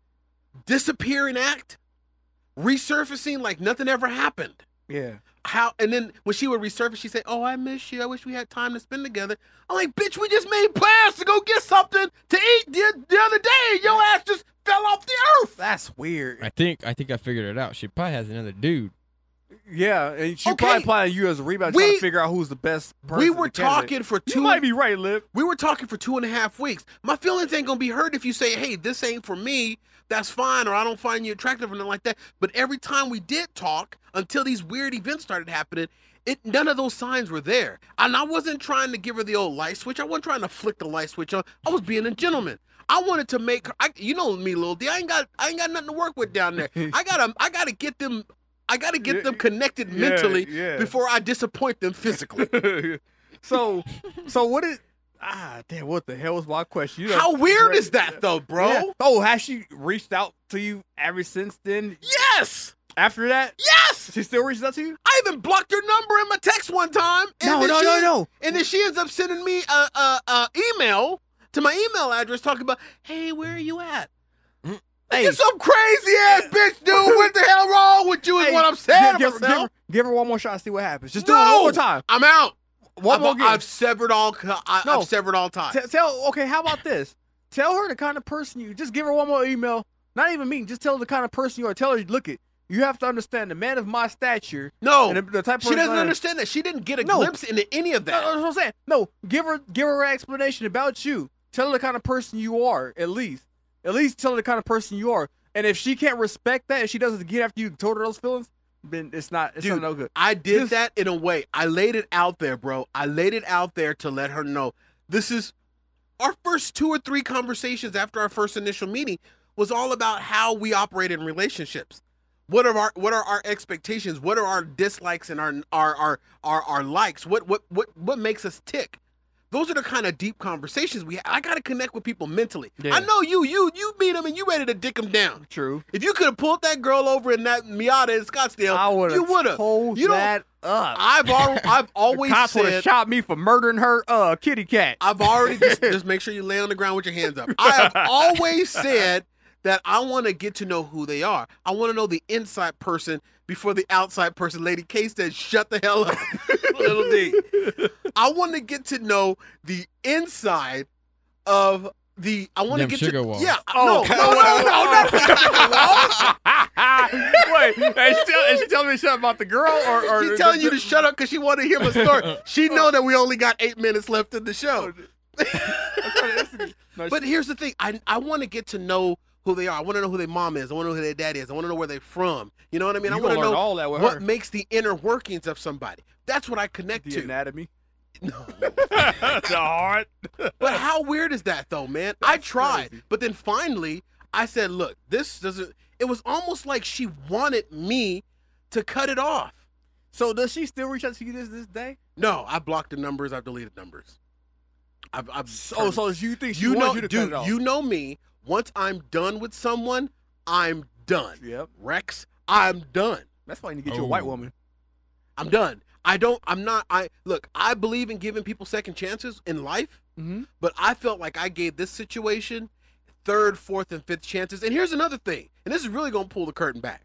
disappearing act, resurfacing like nothing ever happened. Yeah. How and then when she would resurface, she'd say, "Oh, I miss you. I wish we had time to spend together." I'm like, "Bitch, we just made plans to go get something to eat the, the other day. Your ass just fell off the earth." That's weird. I think I think I figured it out. She probably has another dude. Yeah, and she Okay. probably playing you as a rebound, We- trying to figure out who's the best person. We were the candidate. talking for You two. might be right, Lip. We were talking for two and a half weeks. My feelings ain't gonna be hurt if you say, "Hey, this ain't for me." That's fine, or I don't find you attractive or nothing like that. But every time we did talk, until these weird events started happening, it none of those signs were there. And I wasn't trying to give her the old light switch. I wasn't trying to flick the light switch on. I was being a gentleman. I wanted to make her. I, you know me, Lil D. I ain't got. I ain't got nothing to work with down there. I gotta. I gotta get them. I gotta get Yeah, them connected yeah, mentally yeah. before I disappoint them physically. so, so what is? Ah, damn! What the hell was my question? You done- How weird is that, though, bro? Yeah. Oh, has she reached out to you ever since then? Yes. After that, yes, she still reaches out to you. I even blocked her number in my text one time. And No, then no, she, no, no. And then she ends up sending me a, a, a email to my email address talking about, hey, where are you at? Hey. You're some crazy ass bitch, dude. What the hell wrong with you is Hey, what I'm saying give, to give, give, myself. her, give her one more shot. See what happens. Just do No, it one more time. I'm out. One I've, more game. I've severed all. I, No. I've severed all ties. T- tell. Okay, how about this? Tell her the kind of person you. Just give her one more email. Not even me. Just tell her the kind of person you are. Tell her, look it. You have to understand the man of my stature. No, and the, the type of she person doesn't I am. understand that. She didn't get a No. glimpse into any of No, that. that's what I'm saying. No, give her give her an explanation about you. Tell her the kind of person you are, at least. At least tell her the kind of person you are. And if she can't respect that, if she doesn't get after you told her those feelings, then it's not it's Dude, not no good. I did Just- that in a way. I laid it out there, bro. I laid it out there to let her know this is our first two or three conversations after our first initial meeting was all about how we operate in relationships. What are our what are our expectations? What are our dislikes and our our our our, our likes? What what what what makes us tick? Those are the kind of deep conversations we have. I got to connect with people mentally. Yeah. I know you, you, you meet them and you ready to dick them down. True. If you could have pulled that girl over in that Miata in Scottsdale, I would you would have have. told You don't- that up. I've al- I've The always cops would have said shot me for murdering her uh kitty cat. I've already just, just make sure you lay on the ground with your hands up. I have always said that I want to get to know who they are. I want to know the inside person before the outside person. Lady K said, "Shut the hell up, little D." I want to get to know the inside of the. I want to Them get sugar to. walls. Yeah. Oh, no, no, no, no, no, not the sugar walls. Wait, is she, tell, is she telling me something about the girl or? or She's telling you to shut up because she want to hear my story. She know that we only got eight minutes left in the show. No, But here's the thing. I I want to get to know who they are. I want to know who their mom is. I want to know who their dad is. I want to know where they're from. You know what I mean? You I want to gonna learn know all that with what her. makes the inner workings of somebody. That's what I connect the to. anatomy. No. The heart. But how weird is that though, man? I That's tried. crazy. But then finally I said, look, this doesn't it was almost like she wanted me to cut it off. So does she still reach out to you this this day? No, I blocked the numbers, I've deleted numbers. I've, I've Oh, so you think she you wants know, you to dude, cut it off? you know me. Once I'm done with someone, I'm done. Yep. Rex, I'm done. That's why you need to get you a white Oh. woman. I'm done. I don't. I'm not. I look. I believe in giving people second chances in life, Mm-hmm. but I felt like I gave this situation third, fourth, and fifth chances. And here's another thing, and this is really gonna pull the curtain back.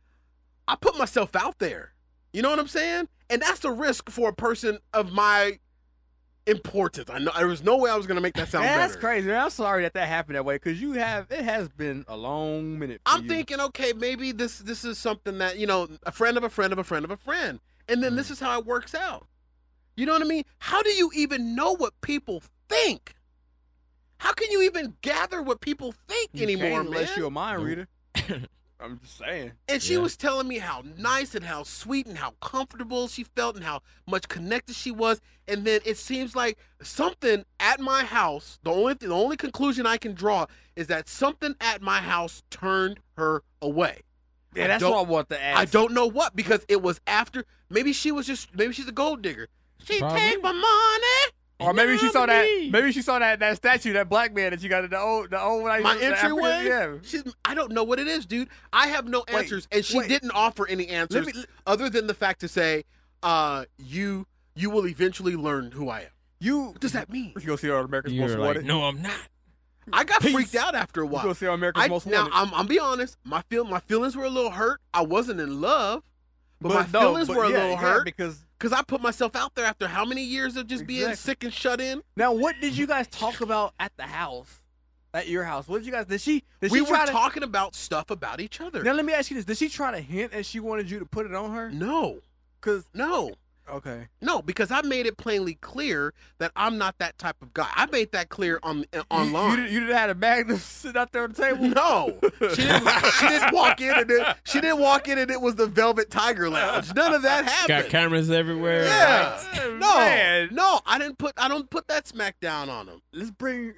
I put myself out there. You know what I'm saying? And that's a risk for a person of my importance. I know there was no way I was gonna make that sound Yeah, better. that's crazy. Man. I'm sorry that that happened that way because you have it has been a long minute. For I'm you. thinking, okay, maybe this this is something that, you know, a friend of a friend of a friend of a friend. And then Mm. this is how it works out. You know what I mean? How do you even know what people think? How can you even gather what people think You anymore, can't man? unless you're a mind reader. I'm just saying. And she Yeah. was telling me how nice and how sweet and how comfortable she felt and how much connected she was. And then it seems like something at my house, the only the only conclusion I can draw is that something at my house turned her away. Yeah, I that's don't- what I want to ask. I don't know what, because it was after, maybe she was just, maybe she's a gold digger. She Probably. take my money. Or maybe she saw that. Nominee. Maybe she saw that that statue, that black man that you got in the old, the old. Like, My the African- entryway? Yeah. She's, I don't know what it is, dude. I have no Wait, answers. And she wait. didn't offer any answers me- other than the fact to say, uh, you you will eventually learn who I am. You. What does that mean? You go see her on America's Most You're like, Wanted. no, I'm not. I got Peace. freaked out after a You while. go see her on America's I, Most now, Wanted. I'm, I'm be honest. My feel, my feelings were a little hurt. I wasn't in love, but, my no, feelings but were a yeah, little yeah, hurt because because I put myself out there after how many years of just being Exactly. sick and shut in. now what did you guys talk about at the house, at your house? What did you guys? Did she? Did We she were try to? talking about stuff about each other. Now let me ask you this: did she try to hint and she wanted you to put it on her? No, Cause no, okay, no, because I made it plainly clear that I'm not that type of guy. I made that clear on uh, You- online. You, didn't, you didn't have a magnum sit out there on the table. No, she didn't. She didn't walk in and it, she didn't walk in and it was the Velvet Tiger Lounge. None of that happened. Got cameras everywhere. Yeah, Oh, no, man. no, I didn't put. I don't put that smack down on him. Let's bring.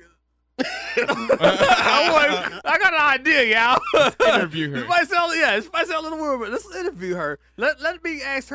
I, want, I got an idea, y'all. Interview her. This might sound, yeah, this might sound a little weird, but let's interview her. Let let me ask her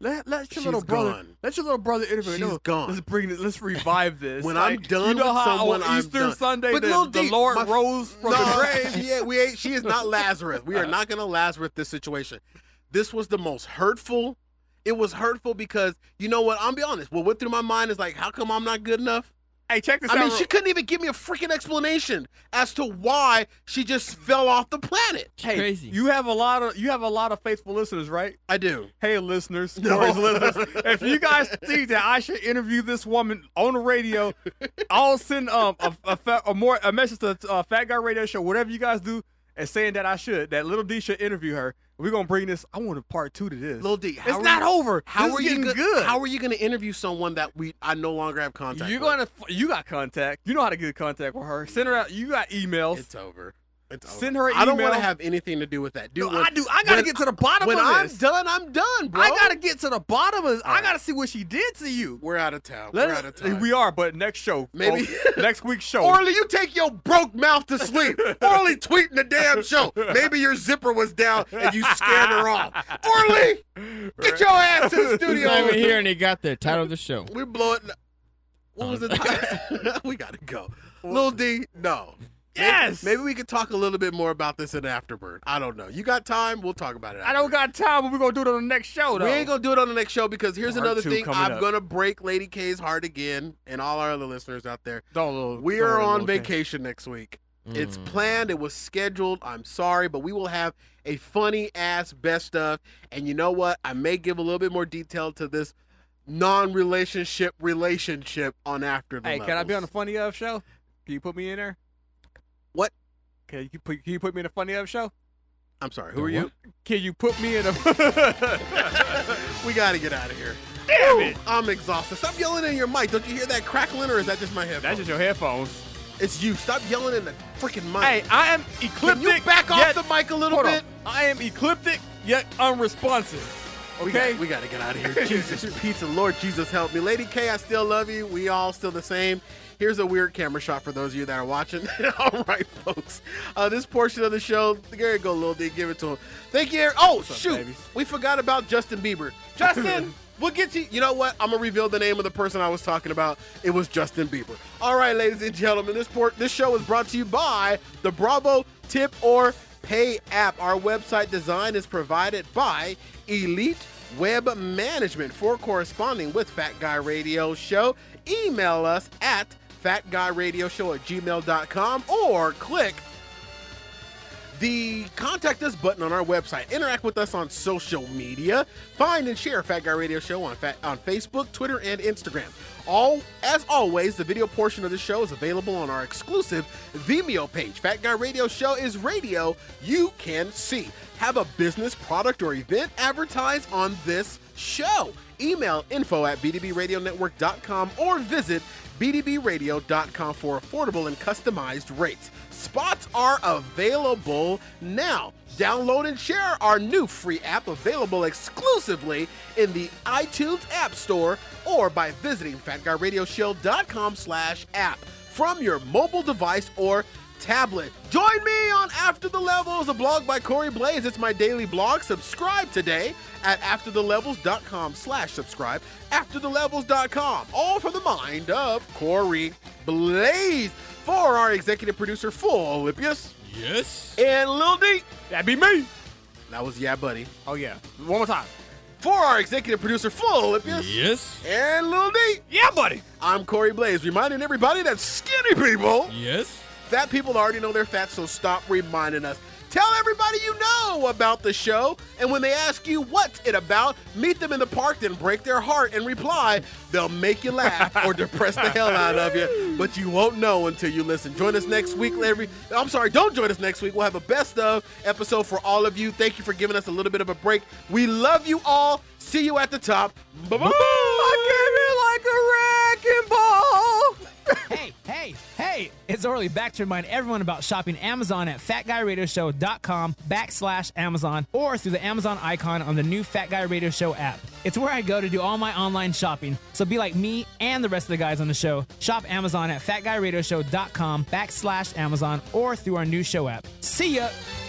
Let, let your She's little brother, gone. let your little brother interview. She's no, gone. Let's bring it. Let's revive this. When Like, I'm done you know with how someone, on I'm Easter done. Sunday, But the, Lil the D, Lord my- rose from no, the grave. Yeah, we ain't. She is not Lazarus. We are not going to Lazarus this situation. This was the most hurtful. It was hurtful because you know what? I'll be honest. What went through my mind is like, how come I'm not good enough? Hey, check this I out. mean, real- she couldn't even give me a freaking explanation as to why she just fell off the planet. Hey, Crazy. you have a lot of you have a lot of faithful listeners, right? I do. Hey, listeners, No. Corey's listeners, if you guys think that I should interview this woman on the radio, I'll send um a, a, fa- a more a message to uh, Fat Guy Radio Show, whatever you guys do, and saying that I should, that Little D should interview her. We're gonna bring this. I want a part two to this. Lil D, how it's are not you- over. How this are is you getting go- good? How are you going to interview someone that we I no longer have contact You're with? gonna you got contact. You know how to get in contact with her. Send her out. You got emails. It's over. It's over. Send her an I don't want to email. have anything to do with that. Dude, No, when- I do. I gotta when- get to the bottom When of I'm this. done, I'm done, bro. I gotta get to the bottom of this. I right. gotta see what she did to you. We're out of town. Let We're us- out of time. We are, but next show, Maybe- folks. next week's show. Orly, you take your broke mouth to sleep. Orly tweeting the damn show. Maybe your zipper was down and you scared her off. Orly, get your ass to the He's studio. not even here, and he got the title of the show. We're blowing. What was it? We gotta go. Lil D, no. Yes! Maybe, maybe we could talk a little bit more about this in Afterbird. I don't know. You got time? We'll talk about it. I don't got time, but we're gonna do it on the next show, though. We ain't gonna do it on the next show because here's Part another two thing. coming I'm up. gonna break Lady K's heart again, and all our other listeners out there. Don't, little- We don't are worry, on little K. vacation next week. It's Mm. planned. It was scheduled. I'm sorry, but we will have a funny ass best of. And you know what? I may give a little bit more detail to this non-relationship relationship on After the Hey, can I be on the Levels. Funny Of show? Can you put me in there? What? Can you put Can you put me in the Funny Of show? I'm sorry. Who are you? Can you put me in a? We got to get out of here. Damn it! I'm exhausted. Stop yelling in your mic. Don't you hear that crackling, or is that just my headphones? That's just your headphones. It's you. Stop yelling in the freaking mic. Hey, I am ecliptic. Can you back off yet- the mic a little Hold on. bit? I am ecliptic yet unresponsive. We Okay. got, we got to get out of here. Jesus, pizza, Lord Jesus, help me. Lady K, I still love you. We all still the same. Here's a weird camera shot for those of you that are watching. All right, folks. Uh, this portion of the show, there you go, Lil D. Give it to him. Thank you. Eric. Oh, up, shoot. babies? We forgot about Justin Bieber. Justin, we'll get you. You know what? I'm going to reveal the name of the person I was talking about. It was Justin Bieber. All right, ladies and gentlemen, this port, this show is brought to you by the Bravo Tip or Pay app. Our website design is provided by Elite Web Management. For corresponding with Fat Guy Radio Show, email us at fatguyradioshow at gmail dot com or click the contact us button on our website. Interact with us on social media. Find and share Fat Guy Radio Show on Fat, on Facebook, Twitter, and Instagram. All as always, the video portion of the show is available on our exclusive Vimeo page. Fat Guy Radio Show is radio you can see. Have a business, product, or event advertise on this show. Email info at b d b radio network dot com or visit b d b radio dot com for affordable and customized rates. Spots are available now. Download and share our new free app available exclusively in the iTunes App Store or by visiting fat guy radio show dot com slash app from your mobile device or tablet. Join me on After the Levels, a blog by Corey Blaze. It's my daily blog. Subscribe today at after the levels dot com slash subscribe. after the levels dot com. All from the mind of Corey Blaze. For our executive producer, Full Olympius. Yes. And Lil D. That'd be me. That was Yeah Buddy. Oh yeah. One more time. For our executive producer, Full Olympius. Yes. And Lil D. Yeah, buddy. I'm Corey Blaze, reminding everybody that skinny people, Yes. fat people already know they're fat, so stop reminding us. Tell everybody you know about the show, and when they ask you what's it about, meet them in the park, then break their heart and reply. They'll make you laugh or depress the hell out of you, but you won't know until you listen. Join us next week. Every, I'm sorry, don't join us next week. We'll have a best of episode for all of you. Thank you for giving us a little bit of a break. We love you all. See you at the top. Bye-bye. I came in like a wrecking ball. Hey, hey, hey! It's Orly back to remind everyone about shopping Amazon at fatguyradioshow.com backslash Amazon or through the Amazon icon on the new Fat Guy Radio Show app. It's where I go to do all my online shopping, so be like me and the rest of the guys on the show. Shop Amazon at fatguyradioshow.com backslash Amazon or through our new show app. See ya!